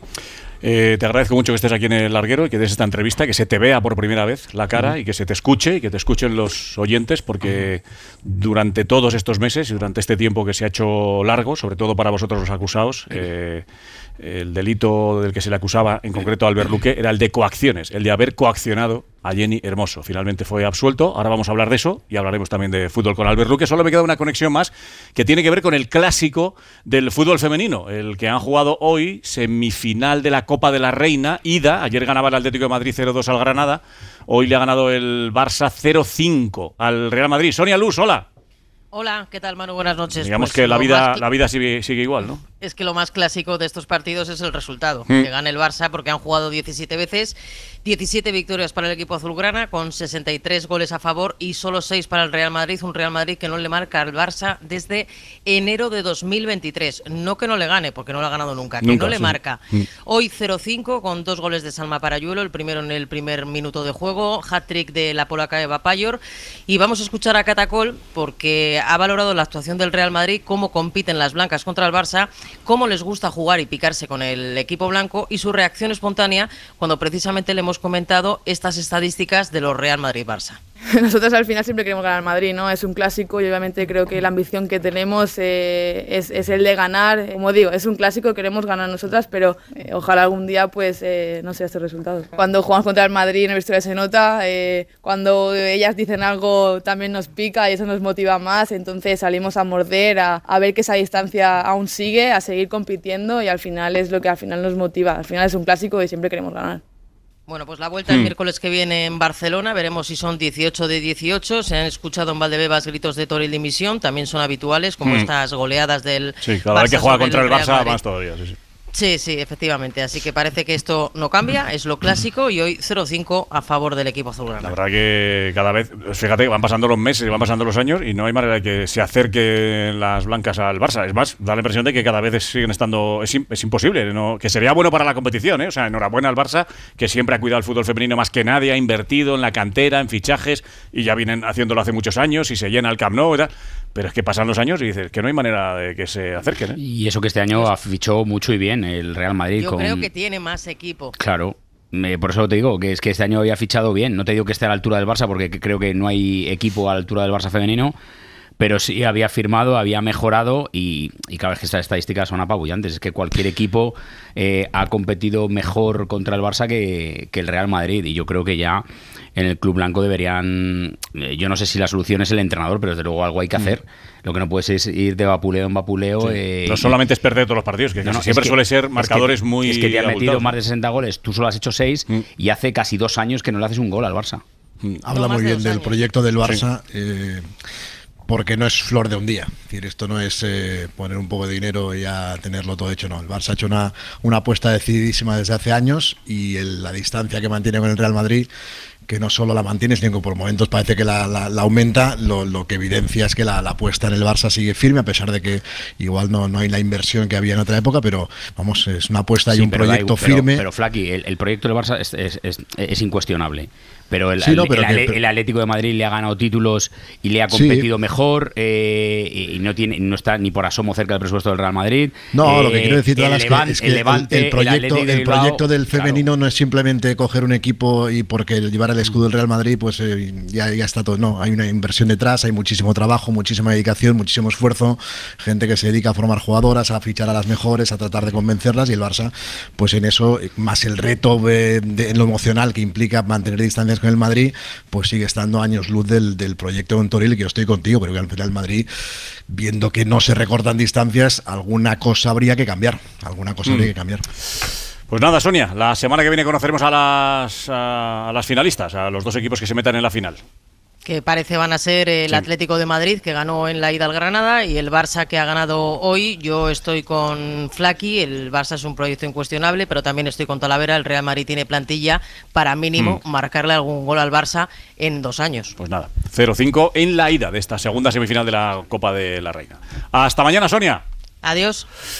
Speaker 2: Eh, te agradezco mucho que estés aquí en el larguero y que des esta entrevista, que se te vea por primera vez la cara uh-huh. y que se te escuche y que te escuchen los oyentes, porque uh-huh. durante todos estos meses y durante este tiempo que se ha hecho largo, sobre todo para vosotros los acusados, eh, el delito del que se le acusaba, en concreto a Albert Luque, era el de coacciones, el de haber coaccionado a Jenny Hermoso. Finalmente fue absuelto. Ahora vamos a hablar de eso y hablaremos también de fútbol con Albert Luque. Solo me queda una conexión más que tiene que ver con el clásico del fútbol femenino, el que han jugado hoy, semifinal de la Copa de la Reina, ida. Ayer ganaba el Atlético de Madrid cero dos al Granada. Hoy le ha ganado el Barça cero cinco al Real Madrid. Sonia Luz, hola.
Speaker 19: Hola, ¿qué tal, Manu? Buenas noches.
Speaker 2: Digamos
Speaker 19: pues
Speaker 2: que la vida,
Speaker 19: cl-
Speaker 2: la vida sigue, sigue igual, ¿no?
Speaker 19: Es que lo más clásico de estos partidos es el resultado.
Speaker 2: Mm.
Speaker 19: Que gane el Barça porque han jugado diecisiete veces, diecisiete victorias para el equipo azulgrana, con sesenta y tres goles a favor y solo seis para el Real Madrid. Un Real Madrid que no le marca al Barça desde enero de dos mil veintitrés. No que no le gane, porque no lo ha ganado nunca, que
Speaker 2: Nunca,
Speaker 19: no le
Speaker 2: sí.
Speaker 19: marca.
Speaker 2: Mm.
Speaker 19: Hoy cero cinco con dos goles de Salma Parayuelo, el primero en el primer minuto de juego, hat-trick de la polaca Eva Payor. Y vamos a escuchar a Catacol porque ha valorado la actuación del Real Madrid, cómo compiten las blancas contra el Barça, cómo les gusta jugar y picarse con el equipo blanco y su reacción espontánea cuando precisamente le hemos comentado estas estadísticas de los Real Madrid-Barça.
Speaker 20: Nosotros al final siempre queremos ganar al Madrid, ¿no? Es un clásico y obviamente creo que la ambición que tenemos eh, es, es el de ganar. Como digo, es un clásico, queremos ganar nosotras, pero eh, ojalá algún día pues eh, no sea este resultado. Cuando jugamos contra el Madrid en el vestuario se nota, eh, cuando ellas dicen algo también nos pica y eso nos motiva más, entonces salimos a morder, a, a ver que esa distancia aún sigue, a seguir compitiendo y al final es lo que al final nos motiva. Al final es un clásico y siempre queremos ganar.
Speaker 19: Bueno, pues la vuelta el mm. miércoles que viene en Barcelona, veremos si son dieciocho de dieciocho, se han escuchado en Valdebebas gritos de Toril dimisión, también son habituales, como mm. estas goleadas del
Speaker 2: Sí, cada vez que juega contra el, el Barça más todavía, sí, sí.
Speaker 19: Sí, sí, efectivamente, así que parece que esto no cambia, es lo clásico y hoy cero cinco a favor del equipo azulgrana.
Speaker 2: La verdad que cada vez, fíjate, van pasando los meses y van pasando los años y no hay manera de que se acerquen las blancas al Barça. Es más, da la impresión de que cada vez siguen estando, es, es imposible, ¿no? Que sería bueno para la competición, ¿eh? O sea, enhorabuena al Barça, que siempre ha cuidado el fútbol femenino más que nadie, ha invertido en la cantera, en fichajes y ya vienen haciéndolo hace muchos años y se llena el Camp Nou y tal. Pero es que pasan los años y dices que no hay manera de que se acerquen, ¿eh?
Speaker 15: Y eso que este año fichó mucho y bien el Real Madrid.
Speaker 19: Yo
Speaker 15: con...
Speaker 19: creo que tiene más equipo.
Speaker 15: Claro, me, por eso te digo que es que este año había fichado bien. No te digo que esté a la altura del Barça porque creo que no hay equipo a la altura del Barça femenino, pero sí había firmado, había mejorado y, y claro, es que estas estadísticas son apabullantes. Es que cualquier equipo eh, ha competido mejor contra el Barça que, que el Real Madrid y yo creo que ya en el club blanco deberían, eh, yo no sé si la solución es el entrenador, pero desde luego algo hay que hacer. Mm. Lo que no puedes es ir de vapuleo en vapuleo.
Speaker 2: Sí.
Speaker 15: Eh,
Speaker 2: no solamente es perder todos los partidos, que, no, no, siempre es que, suele ser marcadores
Speaker 15: es que,
Speaker 2: muy
Speaker 15: Es que te han metido
Speaker 2: abultados.
Speaker 15: más de sesenta goles, tú solo has hecho seis mm. y hace casi dos años que no le haces un gol al Barça.
Speaker 17: Mm. Habla no, muy bien del proyecto del Barça. Sí. Eh, porque no es flor de un día. Es decir, esto no es eh, poner un poco de dinero y ya tenerlo todo hecho, no. El Barça ha hecho una, una apuesta decididísima desde hace años y el, la distancia que mantiene con el Real Madrid, que no solo la mantiene, sino que por momentos parece que la, la, la aumenta, lo, lo que evidencia es que la, la apuesta en el Barça sigue firme, a pesar de que igual no, no hay la inversión que había en otra época, pero vamos, es una apuesta y sí, un proyecto
Speaker 15: da, pero,
Speaker 17: firme.
Speaker 15: Pero, Flaqui, el, el proyecto del Barça es, es, es, es incuestionable. Pero el,
Speaker 17: sí, no, pero
Speaker 15: el,
Speaker 17: que,
Speaker 15: el, el Atlético de Madrid le ha ganado títulos y le ha competido sí. mejor eh, y no tiene no está ni por asomo cerca del presupuesto del Real Madrid.
Speaker 17: No,
Speaker 15: eh,
Speaker 17: lo que quiero decir
Speaker 15: el
Speaker 17: es,
Speaker 15: Levante,
Speaker 17: que, es que
Speaker 15: el, Levante,
Speaker 17: el, el proyecto,
Speaker 15: el,
Speaker 17: el proyecto del femenino
Speaker 15: claro.
Speaker 17: no es simplemente coger un equipo y porque llevar el escudo del Real Madrid pues eh, ya, ya está todo. No, hay una inversión detrás, hay muchísimo trabajo, muchísima dedicación, muchísimo esfuerzo, gente que se dedica a formar jugadoras, a fichar a las mejores, a tratar de convencerlas y el Barça pues en eso, más el reto de, de, en lo emocional que implica mantener distancias con el Madrid, pues sigue estando años luz del, del proyecto de Toril, que yo estoy contigo, pero que al final el Madrid, viendo que no se recortan distancias, alguna cosa habría que cambiar, alguna cosa mm. habría que cambiar.
Speaker 2: Pues nada, Sonia, la semana que viene conoceremos a las, a, a las finalistas, a los dos equipos que se metan en la final.
Speaker 19: Que parece van a ser el sí. Atlético de Madrid, que ganó en la ida al Granada, y el Barça, que ha ganado hoy. Yo estoy con Flaqui, el Barça es un proyecto incuestionable, pero también estoy con Talavera. El Real Madrid tiene plantilla para mínimo mm. marcarle algún gol al Barça en dos años.
Speaker 2: Pues nada, cero cinco en la ida de esta segunda semifinal de la Copa de la Reina. Hasta mañana, Sonia.
Speaker 19: Adiós.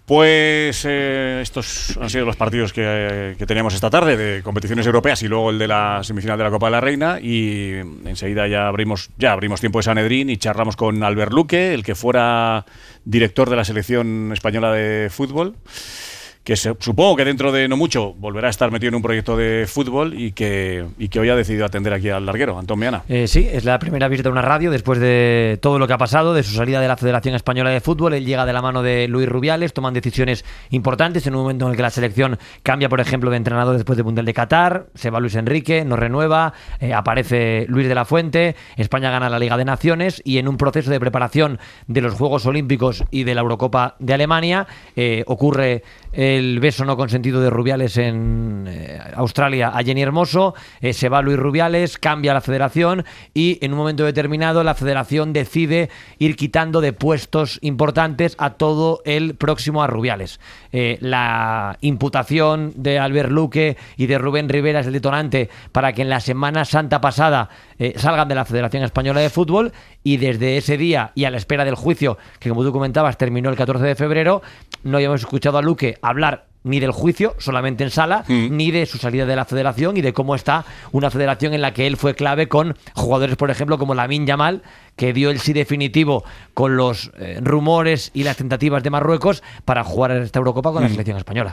Speaker 2: Pues eh, estos han sido los partidos que, que teníamos esta tarde de competiciones europeas y luego el de la semifinal de la Copa de la Reina, y enseguida ya abrimos ya abrimos tiempo de Sanedrín y charlamos con Albert Luque, el que fuera director de la selección española de fútbol, que se, supongo que dentro de no mucho volverá a estar metido en un proyecto de fútbol y que, y que hoy ha decidido atender aquí al larguero. Antón Meana.
Speaker 21: Eh, sí, es la primera visita a una radio después de todo lo que ha pasado, de su salida de la Federación Española de Fútbol. Él llega de la mano de Luis Rubiales, toman decisiones importantes en un momento en el que la selección cambia, por ejemplo, de entrenador después del Mundial de Qatar, se va Luis Enrique, no renueva, eh, aparece Luis de la Fuente, España gana la Liga de Naciones y en un proceso de preparación de los Juegos Olímpicos y de la Eurocopa de Alemania eh, ocurre el beso no consentido de Rubiales en eh, Australia a Jenny Hermoso, eh, se va Luis Rubiales, cambia la federación y en un momento determinado la federación decide ir quitando de puestos importantes a todo el próximo a Rubiales. Eh, la imputación de Albert Luque y de Rubén Rivera es el detonante para que en la Semana Santa pasada eh, salgan de la Federación Española de Fútbol, y desde ese día y a la espera del juicio, que como tú comentabas terminó el catorce de febrero, no habíamos escuchado a Luque hablar ni del juicio, solamente en sala, mm. ni de su salida de la federación y de cómo está una federación en la que él fue clave con jugadores, por ejemplo, como Lamine Yamal, que dio el sí definitivo con los eh, rumores y las tentativas de Marruecos para jugar en esta Eurocopa con mm. la selección española.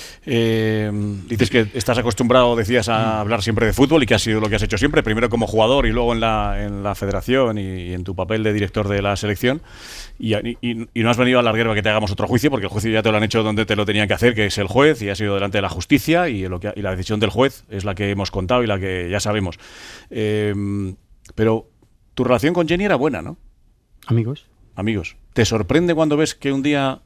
Speaker 2: Eh, dices que estás acostumbrado, decías, a hablar siempre de fútbol y que ha sido lo que has hecho siempre, primero como jugador y luego en la, en la federación y, y en tu papel de director de la selección, y, y, y no has venido al larguero a que te hagamos otro juicio, porque el juicio ya te lo han hecho donde te lo tenían que hacer, que es el juez, y ha sido delante de la justicia, y, lo que, y la decisión del juez es la que hemos contado y la que ya sabemos. Eh, pero tu relación con Jenny era buena, ¿no?
Speaker 18: Amigos.
Speaker 2: Amigos. ¿Te sorprende cuando ves que un día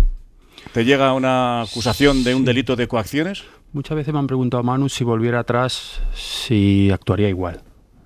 Speaker 2: te llega una acusación de un delito de coacciones?
Speaker 18: Muchas veces me han preguntado a Manu si volviera atrás, si actuaría igual.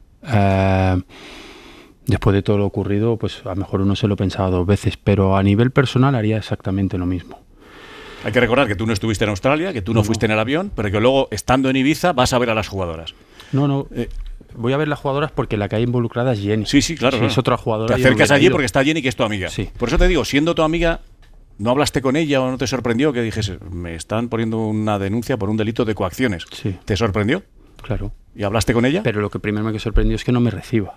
Speaker 18: Eh, después de todo lo ocurrido, pues a lo mejor uno se lo pensaba dos veces, pero a nivel personal haría exactamente lo mismo.
Speaker 2: Hay que recordar que tú no estuviste en Australia, que tú no, no fuiste en el avión, pero que luego, estando en Ibiza, vas a ver a las jugadoras.
Speaker 18: No, no. Eh, voy a ver las jugadoras porque la que hay involucrada es Jenny.
Speaker 2: Sí, sí, claro.
Speaker 18: Si
Speaker 2: claro.
Speaker 18: Es otra jugadora.
Speaker 2: Te acercas allí porque está Jenny, que es tu amiga.
Speaker 18: Sí.
Speaker 2: Por eso te digo, siendo tu amiga, ¿no hablaste con ella o no te sorprendió que dijese, me están poniendo una denuncia por un delito de coacciones?
Speaker 18: Sí.
Speaker 2: ¿Te sorprendió?
Speaker 18: Claro.
Speaker 2: ¿Y hablaste con ella?
Speaker 18: Pero lo que primero me sorprendió es que no me reciba.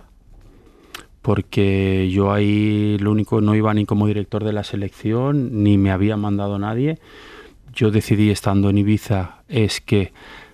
Speaker 18: Porque yo ahí lo único, no iba ni como director de la selección, ni me había mandado nadie. Yo decidí, estando en Ibiza, es que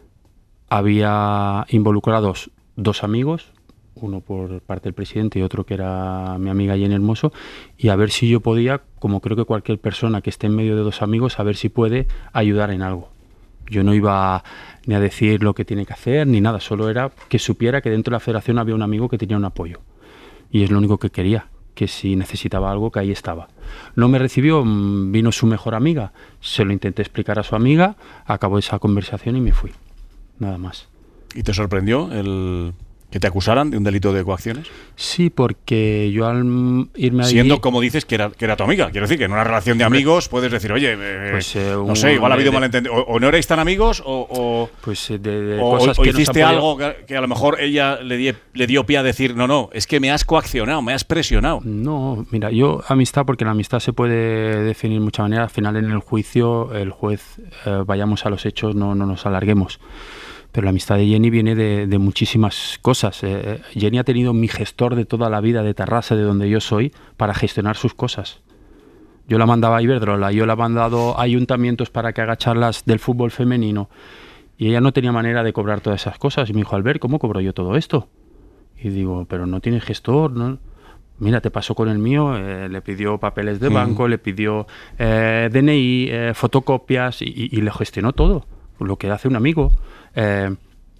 Speaker 18: había involucrados dos amigos, uno por parte del presidente y otro que era mi amiga Jenny Hermoso, y a ver si yo podía, como creo que cualquier persona que esté en medio de dos amigos, a ver si puede ayudar en algo. Yo no iba ni a decir lo que tiene que hacer, ni nada, solo era que supiera que dentro de la federación había un amigo que tenía un apoyo. Y es lo único que quería, que si necesitaba algo, que ahí estaba. No me recibió, vino su mejor amiga, se lo intenté explicar a su amiga, acabó esa conversación y me fui, nada más.
Speaker 2: ¿Y te sorprendió el que te acusaran de un delito de coacciones?
Speaker 18: Sí, porque yo al irme allí...
Speaker 2: Siendo, como dices, que era, que era tu amiga. Quiero decir, que en una relación de amigos puedes decir, oye, eh, pues, eh, no sé, igual ha habido malentendido. O, o no erais tan amigos, o, o,
Speaker 18: pues de, de
Speaker 2: o,
Speaker 18: cosas
Speaker 2: o
Speaker 18: que
Speaker 2: hiciste
Speaker 18: nos
Speaker 2: algo que, que a lo mejor ella le, die, le dio pie a decir, no, no, es que me has coaccionado, me has presionado.
Speaker 18: No, mira, yo amistad, porque la amistad se puede definir de muchas maneras. Al final, en el juicio, el juez, eh, vayamos a los hechos, no, no nos alarguemos. Pero la amistad de Jenny viene de, de muchísimas cosas. Eh, Jenny ha tenido mi gestor de toda la vida de Tarrasa, de donde yo soy, para gestionar sus cosas. Yo la mandaba a Iberdrola, yo la he mandado a ayuntamientos para que haga charlas del fútbol femenino. Y ella no tenía manera de cobrar todas esas cosas. Y me dijo, Albert, ¿cómo cobro yo todo esto? Y digo, pero no tiene gestor, ¿no? Mira, te pasó con el mío, eh, le pidió papeles de banco, mm. le pidió eh, D N I, eh, fotocopias, y, y, y le gestionó todo, lo que hace un amigo. Eh,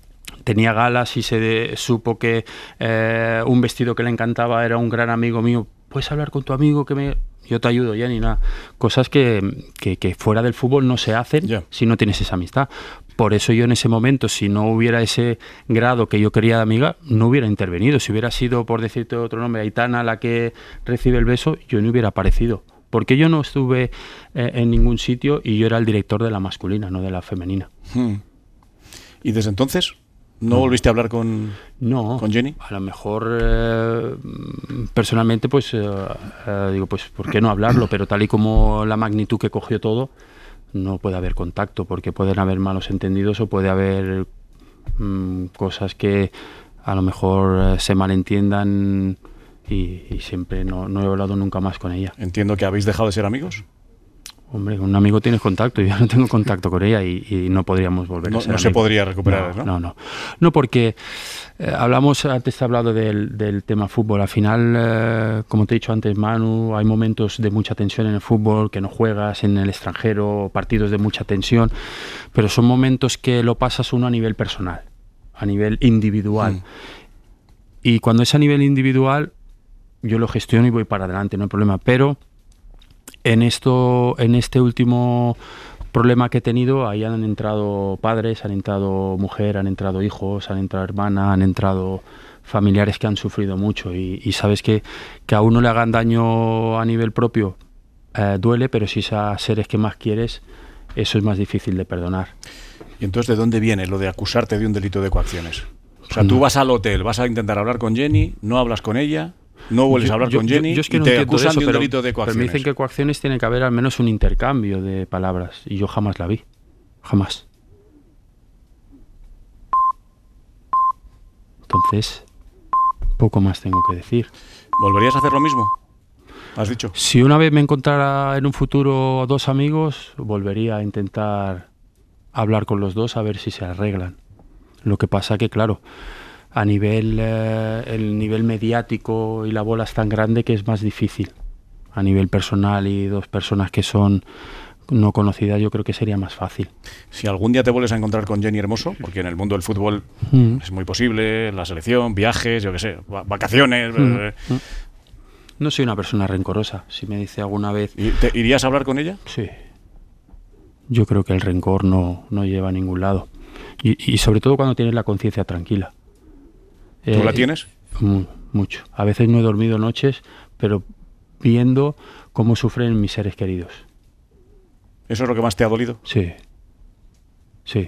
Speaker 18: tenía galas y se de, supo que eh, un vestido que le encantaba era un gran amigo mío. ¿Puedes hablar con tu amigo? Que me yo te ayudo, Jenny, nada. Cosas que, que, que fuera del fútbol no se hacen yeah. si no tienes esa amistad. Por eso yo en ese momento, si no hubiera ese grado que yo quería de amiga, no hubiera intervenido. Si hubiera sido, por decirte otro nombre, Aitana la que recibe el beso, yo no hubiera aparecido. Porque yo no estuve eh, en ningún sitio y yo era el director de la masculina, no de la femenina.
Speaker 2: Hmm. ¿Y desde entonces ¿No
Speaker 18: no.
Speaker 2: volviste a hablar con,
Speaker 18: no,
Speaker 2: con Jenny?
Speaker 18: A lo mejor, eh, personalmente, pues eh, eh, digo, pues, ¿por qué no hablarlo? Pero tal y como la magnitud que cogió todo, no puede haber contacto, porque pueden haber malos entendidos o puede haber mm, cosas que a lo mejor eh, se malentiendan y, y siempre no, no he hablado nunca más con ella.
Speaker 2: Entiendo que habéis dejado de ser amigos.
Speaker 18: Hombre, con un amigo tienes contacto, yo no tengo contacto con ella y, y no podríamos volver
Speaker 2: No,
Speaker 18: a ser
Speaker 2: no se
Speaker 18: amigos.
Speaker 2: podría recuperar, ¿no?
Speaker 18: No, no, no. No, porque eh, hablamos, antes te he hablado del, del tema fútbol. Al final, eh, como te he dicho antes, Manu, hay momentos de mucha tensión en el fútbol, que no juegas en el extranjero, partidos de mucha tensión, pero son momentos que lo pasas uno a nivel personal, a nivel individual. Mm. Y cuando es a nivel individual, yo lo gestiono y voy para adelante, no hay problema. Pero en esto, en este último problema que he tenido, ahí han entrado padres, han entrado mujer, han entrado hijos, han entrado hermanas, han entrado familiares que han sufrido mucho. Y, y sabes que, que a uno le hagan daño a nivel propio eh, duele, pero si es a seres que más quieres, eso es más difícil de perdonar.
Speaker 2: ¿Y entonces de dónde viene lo de acusarte de un delito de coacciones? O sea, tú vas al hotel, vas a intentar hablar con Jenny, no hablas con ella, no vuelves
Speaker 18: yo,
Speaker 2: a hablar
Speaker 18: yo,
Speaker 2: con Jenny
Speaker 18: yo, yo es que
Speaker 2: y
Speaker 18: no
Speaker 2: te
Speaker 18: entiendo
Speaker 2: acusan
Speaker 18: eso,
Speaker 2: de un
Speaker 18: pero,
Speaker 2: delito de coacciones.
Speaker 18: Pero me dicen que coacciones tiene que haber al menos un intercambio de palabras y yo jamás la vi, jamás. Entonces, poco más tengo que decir.
Speaker 2: ¿Volverías a hacer lo mismo? ¿Has dicho?
Speaker 18: Si una vez me encontrara en un futuro dos amigos, volvería a intentar hablar con los dos a ver si se arreglan. Lo que pasa que, claro, a nivel eh, el nivel mediático y la bola es tan grande que es más difícil. A nivel personal y dos personas que son no conocidas, yo creo que sería más fácil.
Speaker 2: Si algún día te vuelves a encontrar con Jenny Hermoso, porque en el mundo del fútbol
Speaker 18: mm.
Speaker 2: es muy posible, la selección, viajes, yo qué sé, vacaciones...
Speaker 18: Mm.
Speaker 2: Eh.
Speaker 18: No soy una persona rencorosa. Si me dice alguna vez...
Speaker 2: ¿Y te irías a hablar con ella?
Speaker 18: Sí. Yo creo que el rencor no, no lleva a ningún lado. Y, y sobre todo cuando tienes la conciencia tranquila.
Speaker 2: ¿Tú eh, la tienes?
Speaker 18: Muy, mucho. A veces no he dormido noches, pero viendo cómo sufren mis seres queridos.
Speaker 2: ¿Eso es lo que más te ha dolido?
Speaker 18: Sí. Sí.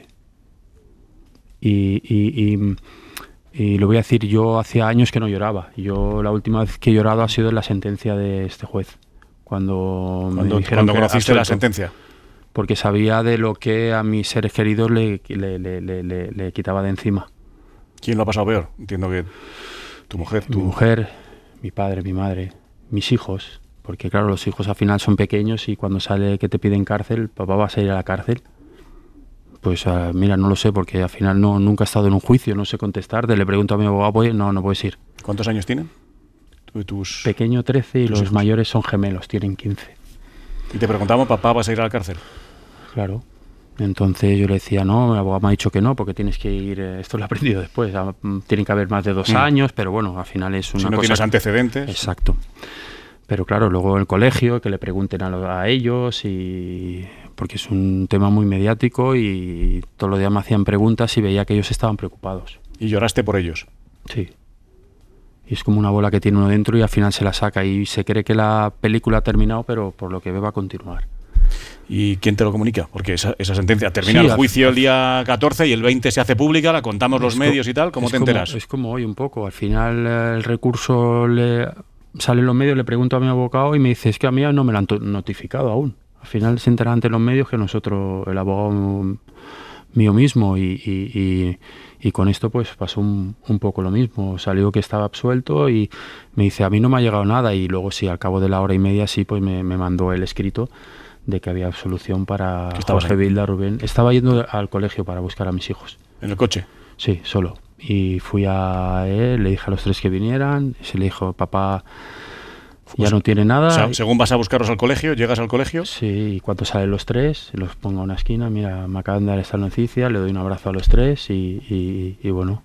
Speaker 18: Y, y, y, y lo voy a decir, yo hacía años que no lloraba. Yo la última vez que he llorado ha sido en la sentencia de este juez. Cuando,
Speaker 2: ¿Cuándo,
Speaker 18: me dijeron
Speaker 2: ¿cuándo
Speaker 18: que
Speaker 2: conociste la sentencia?
Speaker 18: Porque sabía de lo que a mis seres queridos le, le, le, le, le, le quitaba de encima.
Speaker 2: ¿Quién lo ha pasado peor? Entiendo que tu mujer. Tu...
Speaker 18: Mi mujer, mi padre, mi madre, mis hijos. Porque claro, los hijos al final son pequeños y cuando sale que te piden cárcel, papá vas a ir a la cárcel. Pues uh, mira, no lo sé porque al final no, nunca he estado en un juicio, no sé contestarte. Le pregunto a mi abogado, pues no, no puedes ir.
Speaker 2: ¿Cuántos años tienen? Tus...
Speaker 18: Pequeño trece y los
Speaker 2: hijos.
Speaker 18: Mayores son gemelos, tienen quince.
Speaker 2: Y te preguntamos, papá, ¿vas a ir a la cárcel?
Speaker 18: Claro. Entonces yo le decía, no, mi abogado me ha dicho que no, porque tienes que ir, eh, esto lo he aprendido después, a, tienen que haber más de dos mm. años, pero bueno, al final es una
Speaker 2: si no
Speaker 18: cosa...
Speaker 2: tienes antecedentes.
Speaker 18: Exacto. Pero claro, luego el colegio, que le pregunten a, lo, a ellos, y porque es un tema muy mediático y todos los días me hacían preguntas y veía que ellos estaban preocupados.
Speaker 2: ¿Y lloraste por ellos?
Speaker 18: Sí. Y es como una bola que tiene uno dentro y al final se la saca y se cree que la película ha terminado, pero por lo que ve va a continuar.
Speaker 2: ¿Y quién te lo comunica? Porque esa, esa sentencia termina
Speaker 18: sí,
Speaker 2: el juicio el día catorce y el veinte se hace pública, la contamos los medios y tal. ¿Cómo te
Speaker 18: como,
Speaker 2: enteras?
Speaker 18: Es como hoy un poco. Al final el recurso le sale en los medios, le pregunto a mi abogado y me dice, es que a mí no me lo han notificado aún. Al final se entera ante los medios que nosotros, el abogado mío mismo, y, y, y, y con esto pues pasó un, un poco lo mismo. Salió que estaba absuelto y me dice, a mí no me ha llegado nada, y luego sí, al cabo de la hora y media sí, pues me, me mandó el escrito de que había absolución para Jorge Vilda, Rubén. Estaba yendo al colegio para buscar a mis hijos.
Speaker 2: ¿En el coche?
Speaker 18: Sí, solo. Y fui a él, le dije a los tres que vinieran, y se le dijo, papá, ya pues, no tiene nada.
Speaker 2: O sea, según vas a buscarlos al colegio, llegas al colegio.
Speaker 18: Sí, y cuando salen los tres, los pongo a una esquina, mira, me acaban de dar esta noticia, le doy un abrazo a los tres y, y, y bueno.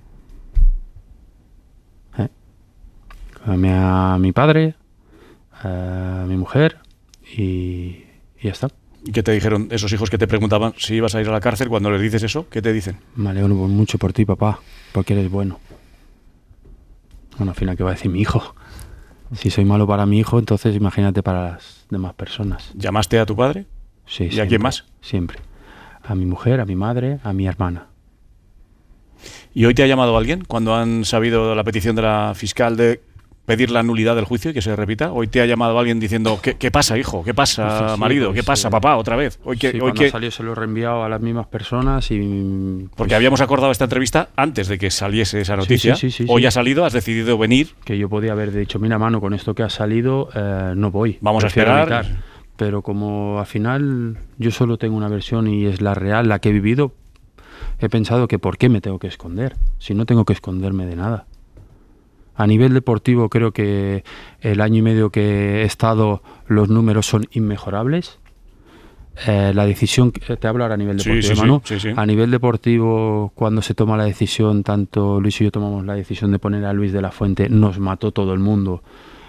Speaker 18: ¿Eh? Llamé a mi padre, a mi mujer y... y ya está.
Speaker 2: ¿Y qué te dijeron esos hijos que te preguntaban si ibas a ir a la cárcel cuando les dices eso? ¿Qué te dicen?
Speaker 18: Me alegro mucho por ti, papá, porque eres bueno. Bueno, al final, ¿qué va a decir mi hijo? Si soy malo para mi hijo, entonces imagínate para las demás personas.
Speaker 2: ¿Llamaste a tu padre?
Speaker 18: Sí.
Speaker 2: ¿Y
Speaker 18: siempre,
Speaker 2: a quién más?
Speaker 18: Siempre. A mi mujer, a mi madre, a mi hermana.
Speaker 2: ¿Y hoy te ha llamado alguien cuando han sabido la petición de la fiscal de pedir la nulidad del juicio y que se repita? ¿Hoy te ha llamado alguien diciendo ¿qué, qué pasa, hijo? ¿Qué pasa,
Speaker 18: Pues sí,
Speaker 2: marido?
Speaker 18: pues,
Speaker 2: ¿Qué pasa,
Speaker 18: eh,
Speaker 2: papá? Otra vez. Hoy que,
Speaker 18: sí,
Speaker 2: hoy
Speaker 18: cuando
Speaker 2: que...
Speaker 18: salió se lo he reenviado a las mismas personas y... Pues,
Speaker 2: Porque habíamos acordado esta entrevista antes de que saliese esa noticia.
Speaker 18: Sí, sí, sí, sí,
Speaker 2: hoy
Speaker 18: sí.
Speaker 2: ha salido, has decidido venir.
Speaker 18: Que yo podía haber dicho, mira, mano, con esto que ha salido eh, no voy.
Speaker 2: Vamos a
Speaker 18: Prefiero
Speaker 2: esperar.
Speaker 18: evitar. Pero como al final yo solo tengo una versión y es la real, la que he vivido, he pensado que ¿por qué me tengo que esconder? Si no tengo que esconderme de nada. A nivel deportivo creo que el año y medio que he estado los números son inmejorables. Eh, la decisión, te hablo ahora a nivel
Speaker 2: Sí,
Speaker 18: deportivo,
Speaker 2: sí,
Speaker 18: Manu.
Speaker 2: sí, sí, sí.
Speaker 18: A nivel deportivo, cuando se toma la decisión, tanto Luis y yo tomamos la decisión de poner a Luis de la Fuente, nos mató todo el mundo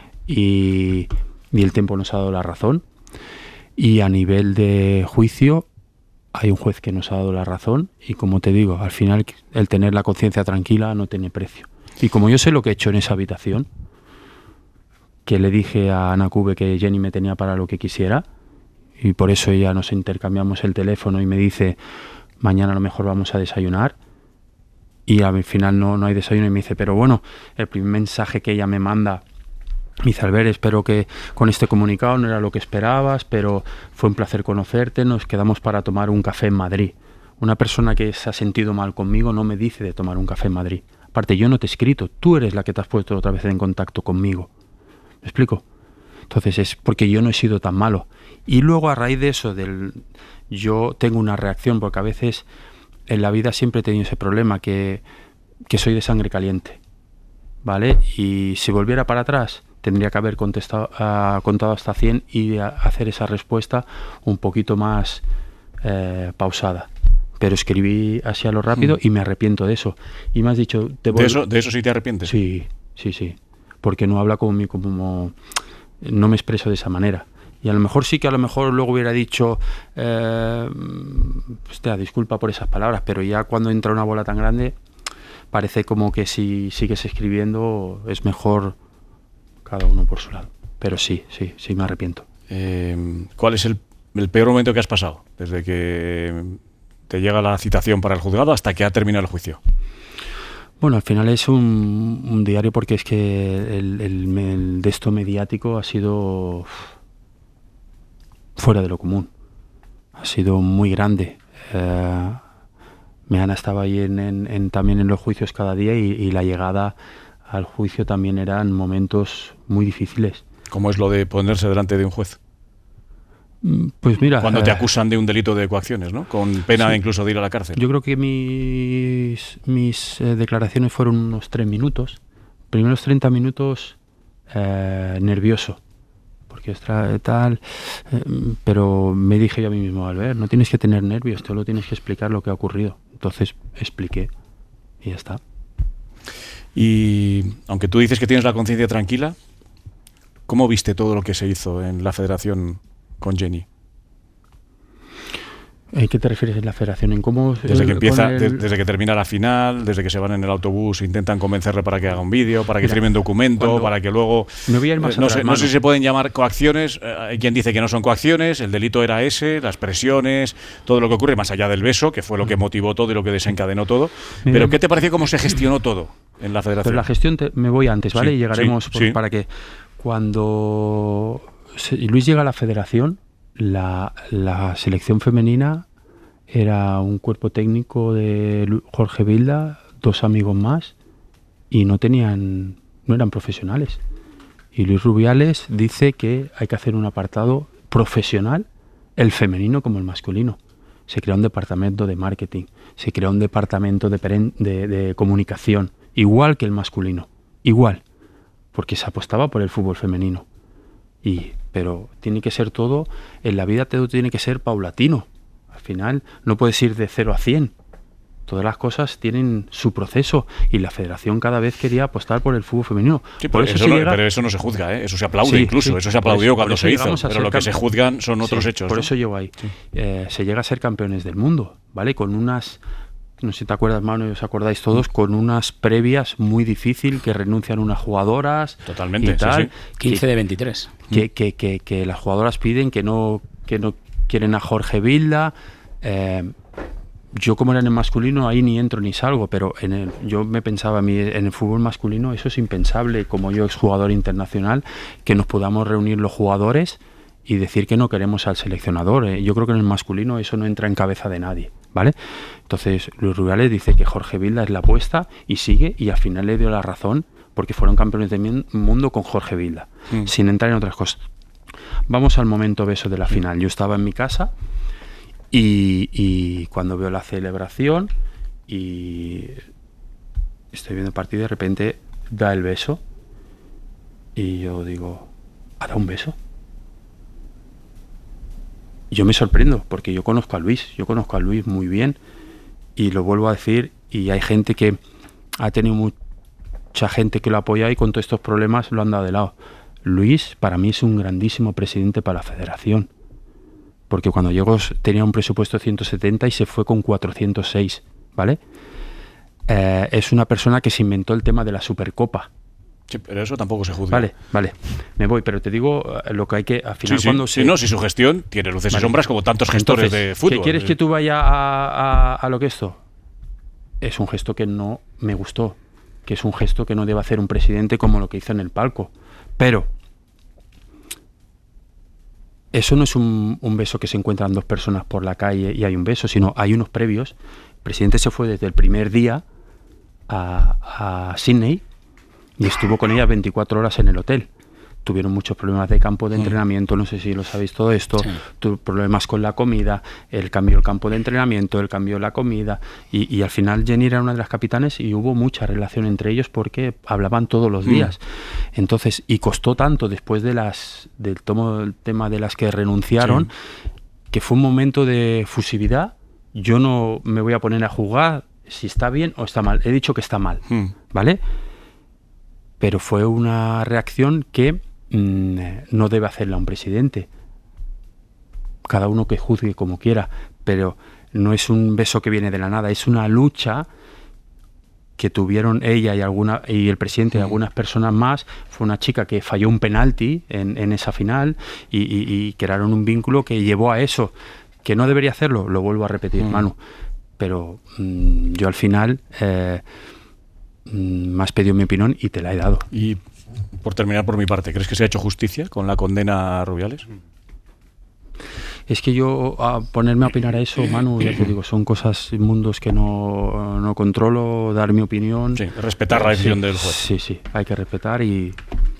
Speaker 18: y, y el tiempo nos ha dado la razón. Y a nivel de juicio, hay un juez que nos ha dado la razón y como te digo, al final el tener la conciencia tranquila no tiene precio. Y como yo sé lo que he hecho en esa habitación, que le dije a Ana Cube que Jenny me tenía para lo que quisiera, y por eso ya nos intercambiamos el teléfono y me dice, mañana a lo mejor vamos a desayunar, y al final no, no hay desayuno, y me dice, pero bueno, el primer mensaje que ella me manda, me dice, Albert, espero que con este comunicado no era lo que esperabas, pero fue un placer conocerte, nos quedamos para tomar un café en Madrid. Una persona que se ha sentido mal conmigo no me dice de tomar un café en Madrid. Aparte, yo no te he escrito, tú eres la que te has puesto otra vez en contacto conmigo. ¿Me explico? Entonces es porque yo no he sido tan malo. Y luego a raíz de eso, del, yo tengo una reacción, porque a veces en la vida siempre he tenido ese problema, que, que soy de sangre caliente, ¿vale? Y si volviera para atrás, tendría que haber contestado, uh, contado hasta cien y a, hacer esa respuesta un poquito más eh, pausada. Pero escribí así a lo rápido mm. y me arrepiento de eso. Y me has dicho... Te
Speaker 2: ¿De, eso, ¿De eso sí te arrepientes?
Speaker 18: Sí, sí, sí. Porque no habla conmigo como... No me expreso de esa manera. Y a lo mejor sí que a lo mejor luego hubiera dicho... Eh, hostia, disculpa por esas palabras, pero ya cuando entra una bola tan grande, parece como que si sigues escribiendo es mejor cada uno por su lado. Pero sí, sí, sí me arrepiento.
Speaker 2: Eh, ¿Cuál es el, el peor momento que has pasado desde que te llega la citación para el juzgado hasta que ha terminado el juicio?
Speaker 18: Bueno, al final es un, un diario porque es que el, el, el de esto mediático ha sido fuera de lo común. Ha sido muy grande. Eh, Meana estaba ahí en, en, en, también en los juicios cada día y, y la llegada al juicio también eran momentos muy difíciles.
Speaker 2: ¿Cómo es lo de ponerse delante de un juez?
Speaker 18: Pues mira...
Speaker 2: Cuando te
Speaker 18: eh,
Speaker 2: acusan de un delito de coacciones, ¿no? Con pena sí. incluso de ir a la cárcel.
Speaker 18: Yo creo que mis, mis eh, declaraciones fueron unos tres minutos. Primeros treinta minutos eh, nervioso. Porque extra, tal... Eh, pero me dije yo a mí mismo, Albert, no tienes que tener nervios, solo tienes que explicar lo que ha ocurrido. Entonces expliqué y ya está.
Speaker 2: Y aunque tú dices que tienes la conciencia tranquila, ¿cómo viste todo lo que se hizo en la federación con Jenny?
Speaker 18: ¿En qué te refieres en la federación? ¿En cómo
Speaker 2: desde que empieza,
Speaker 18: el...
Speaker 2: de, desde que termina la final, desde que se van en el autobús, intentan convencerle para que haga un vídeo, para que Mira, firme un documento, cuando... para que luego...
Speaker 18: Me voy a ir más
Speaker 2: eh, no,
Speaker 18: atrás,
Speaker 2: sé, no sé si se pueden llamar coacciones, eh, hay quien dice que no son coacciones, el delito era ese, las presiones, todo lo que ocurre, más allá del beso, que fue lo que motivó todo y lo que desencadenó todo. Mira, pero ¿qué te parece cómo se gestionó todo en la federación?
Speaker 18: Pero la gestión, te, me voy antes, ¿vale?
Speaker 2: Sí,
Speaker 18: y llegaremos
Speaker 2: sí,
Speaker 18: por,
Speaker 2: sí.
Speaker 18: para que cuando se, Luis llega a la federación, la, la selección femenina era un cuerpo técnico de Jorge Vilda, dos amigos más, y no tenían, no eran profesionales. Y Luis Rubiales dice que hay que hacer un apartado profesional, el femenino como el masculino. Se crea un departamento de marketing, se crea un departamento de, peren, de, de comunicación, igual que el masculino, igual, porque se apostaba por el fútbol femenino. Y, pero tiene que ser todo, en la vida todo tiene que ser paulatino. Al final no puedes ir de cero a cien. Todas las cosas tienen su proceso y la federación cada vez quería apostar por el fútbol femenino.
Speaker 2: Sí,
Speaker 18: por
Speaker 2: eso
Speaker 18: eso
Speaker 2: no,
Speaker 18: llega...
Speaker 2: pero eso no se juzga, ¿eh? Eso se aplaude
Speaker 18: sí,
Speaker 2: incluso,
Speaker 18: sí,
Speaker 2: eso se aplaudió
Speaker 18: eso,
Speaker 2: cuando se hizo, pero lo que se juzgan son otros
Speaker 18: sí,
Speaker 2: hechos.
Speaker 18: Por
Speaker 2: ¿no?
Speaker 18: eso llego ahí. Sí. Eh, se llega a ser campeones del mundo, ¿vale? Con unas, no sé si te acuerdas, Manu, y os acordáis todos, con unas previas muy difíciles que renuncian unas jugadoras.
Speaker 2: Totalmente,
Speaker 18: y tal,
Speaker 2: sí, sí.
Speaker 15: quince de veintitrés.
Speaker 18: Que, que, que, que las jugadoras piden que no, que no quieren a Jorge Vilda. Eh, yo como era en el masculino, ahí ni entro ni salgo, pero en el, yo me pensaba, a mí, en el fútbol masculino eso es impensable, como yo exjugador internacional, que nos podamos reunir los jugadores y decir que no queremos al seleccionador. ¿eh? Yo creo que en el masculino eso no entra en cabeza de nadie, ¿vale? Entonces Luis Rubiales dice que Jorge Vilda es la apuesta y sigue, y al final le dio la razón porque fueron campeones del mundo con Jorge Vilda, mm. sin entrar en otras cosas. Vamos al momento beso de la final. Yo estaba en mi casa y, y cuando veo la celebración y estoy viendo el partido, de repente da el beso y yo digo, ¿ha dado un beso? Yo me sorprendo porque yo conozco a Luis, yo conozco a Luis muy bien y lo vuelvo a decir, y hay gente que ha tenido mucha gente que lo apoya y con todos estos problemas lo han dado de lado. Luis para mí es un grandísimo presidente para la federación, porque cuando llegó tenía un presupuesto de ciento setenta y se fue con cuatrocientos seis, ¿vale? Eh, es una persona que se inventó el tema de la Supercopa.
Speaker 2: Sí, pero eso tampoco se juzga.
Speaker 18: Vale, vale, me voy, pero te digo lo que hay que, al final
Speaker 2: sí, sí,
Speaker 18: cuando
Speaker 2: sí,
Speaker 18: se...
Speaker 2: no, si su gestión tiene luces vale. y sombras como tantos gestores
Speaker 18: Entonces,
Speaker 2: de fútbol.
Speaker 18: ¿qué quieres que tú vayas a, a, a lo que esto? Es un gesto que no me gustó, que es un gesto que no debe hacer un presidente como lo que hizo en el palco. Pero eso no es un, un beso que se encuentran dos personas por la calle y hay un beso, sino hay unos previos. El presidente se fue desde el primer día a, a Sydney y estuvo con ella veinticuatro horas en el hotel. Tuvieron muchos problemas de campo de entrenamiento, no sé si lo sabéis todo esto, sí. Tuvo problemas con la comida, él cambió el campo de entrenamiento, él cambió la comida, y, y al final Jenny era una de las capitanes y hubo mucha relación entre ellos porque hablaban todos los días. Mm. Entonces, y costó tanto después de las del tomo del tema de las que renunciaron, sí. que fue un momento de fusividad. Yo no me voy a poner a jugar si está bien o está mal. He dicho que está mal, mm. ¿vale? Pero fue una reacción que mmm, no debe hacerla un presidente. Cada uno que juzgue como quiera, pero no es un beso que viene de la nada, es una lucha que tuvieron ella y alguna y el presidente y algunas personas más. Fue una chica que falló un penalti en, en esa final y, y, y crearon un vínculo que llevó a eso. Que no debería hacerlo, lo vuelvo a repetir, mm. Manu. Pero mmm, yo al final... Eh, me has pedido mi opinión y te la he dado.
Speaker 2: Y por terminar por mi parte, ¿crees que se ha hecho justicia con la condena a Rubiales?
Speaker 18: Es que yo a ponerme a opinar a eso, Manu, ya te digo, son cosas, mundos que no, no controlo, dar mi opinión.
Speaker 2: Sí, respetar la decisión
Speaker 18: sí,
Speaker 2: del juez.
Speaker 18: Sí, sí, hay que respetar y,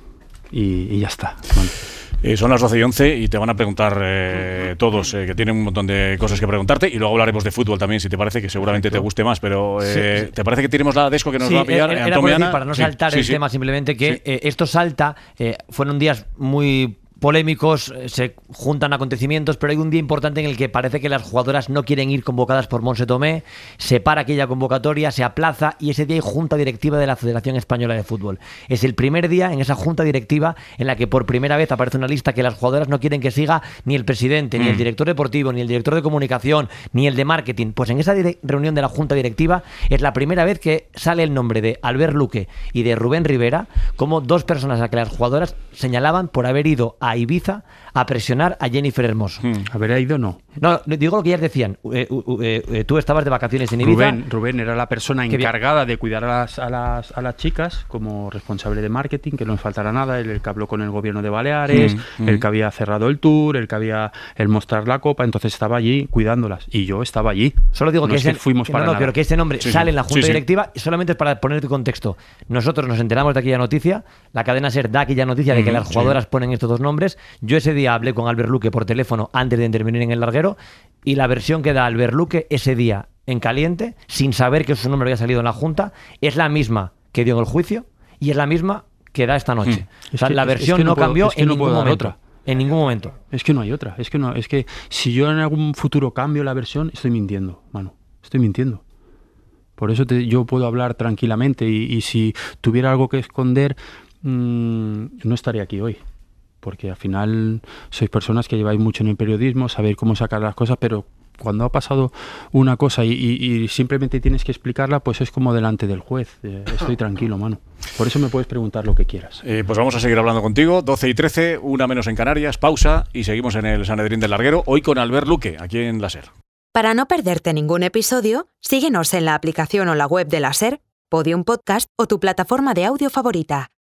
Speaker 18: y, y ya está. Bueno.
Speaker 2: Eh, son las doce y once y te van a preguntar eh, todos, eh, que tienen un montón de cosas que preguntarte, y luego hablaremos de fútbol también, si te parece, que seguramente te guste más, pero eh, sí. ¿te parece que tiremos la desco que nos
Speaker 21: sí,
Speaker 2: va a pillar?
Speaker 21: Era, era por decir, para no
Speaker 2: sí,
Speaker 21: saltar
Speaker 2: sí,
Speaker 21: el
Speaker 2: sí.
Speaker 21: tema, simplemente que
Speaker 2: sí.
Speaker 21: eh, esto salta, eh, fueron días muy polémicos, se juntan acontecimientos, pero hay un día importante en el que parece que las jugadoras no quieren ir convocadas por Montse Tomé, se para aquella convocatoria, se aplaza y ese día hay junta directiva de la Federación Española de Fútbol. Es el primer día en esa junta directiva en la que por primera vez aparece una lista que las jugadoras no quieren que siga ni el presidente, mm. ni el director deportivo, ni el director de comunicación, ni el de marketing. Pues en esa reunión de la junta directiva es la primera vez que sale el nombre de Albert Luque y de Rubén Rivera como dos personas a que las jugadoras señalaban por haber ido a a Ibiza a presionar a Jennifer Hermoso.
Speaker 18: Hmm. ¿Haber ido no?
Speaker 21: No, digo lo que ellas decían. Eh, eh, eh, tú estabas de vacaciones en Ibiza.
Speaker 18: Rubén, Rubén era la persona encargada de cuidar a las, a, las, a las chicas como responsable de marketing, que no les faltara nada, el, el que habló con el gobierno de Baleares, hmm, hmm. el que había cerrado el tour, el que había el mostrar la copa, entonces estaba allí cuidándolas. Y yo estaba allí.
Speaker 21: Solo digo
Speaker 18: no
Speaker 21: que,
Speaker 18: es
Speaker 21: ese,
Speaker 18: que fuimos
Speaker 21: que
Speaker 18: para
Speaker 21: no, no,
Speaker 18: nada.
Speaker 21: pero que ese nombre
Speaker 18: sí,
Speaker 21: sale
Speaker 18: sí.
Speaker 21: en la junta
Speaker 18: sí,
Speaker 21: directiva, sí. solamente es para poner tu contexto. Nosotros nos enteramos de aquella noticia, la cadena SER da aquella noticia de que mm, las jugadoras sí. ponen estos dos nombres. Yo ese día hablé con Albert Luque por teléfono antes de intervenir en el larguero, y la versión que da Albert Luque ese día en caliente, sin saber que su nombre había salido en la junta, es la misma que dio en el juicio y es la misma que da esta noche. Mm. O sea, que, la versión es que no, no puedo, cambió es que en no ningún momento. Otra. En ningún momento.
Speaker 18: Es que no hay otra. Es que no, es que si yo en algún futuro cambio la versión, estoy mintiendo, mano. Estoy mintiendo. Por eso te, yo puedo hablar tranquilamente y, y si tuviera algo que esconder, mmm, no estaría aquí hoy. Porque al final sois personas que lleváis mucho en el periodismo, sabéis cómo sacar las cosas, pero cuando ha pasado una cosa y, y, y simplemente tienes que explicarla, pues es como delante del juez. Eh, estoy tranquilo, mano. Por eso me puedes preguntar lo que quieras.
Speaker 2: Eh, pues vamos a seguir hablando contigo. doce y trece, una menos en Canarias, pausa y seguimos en el Sanedrín del Larguero, hoy con Albert Luque, aquí en la SER.
Speaker 1: Para no perderte ningún episodio, síguenos en la aplicación o la web de la SER, Podium Podcast o tu plataforma de audio favorita.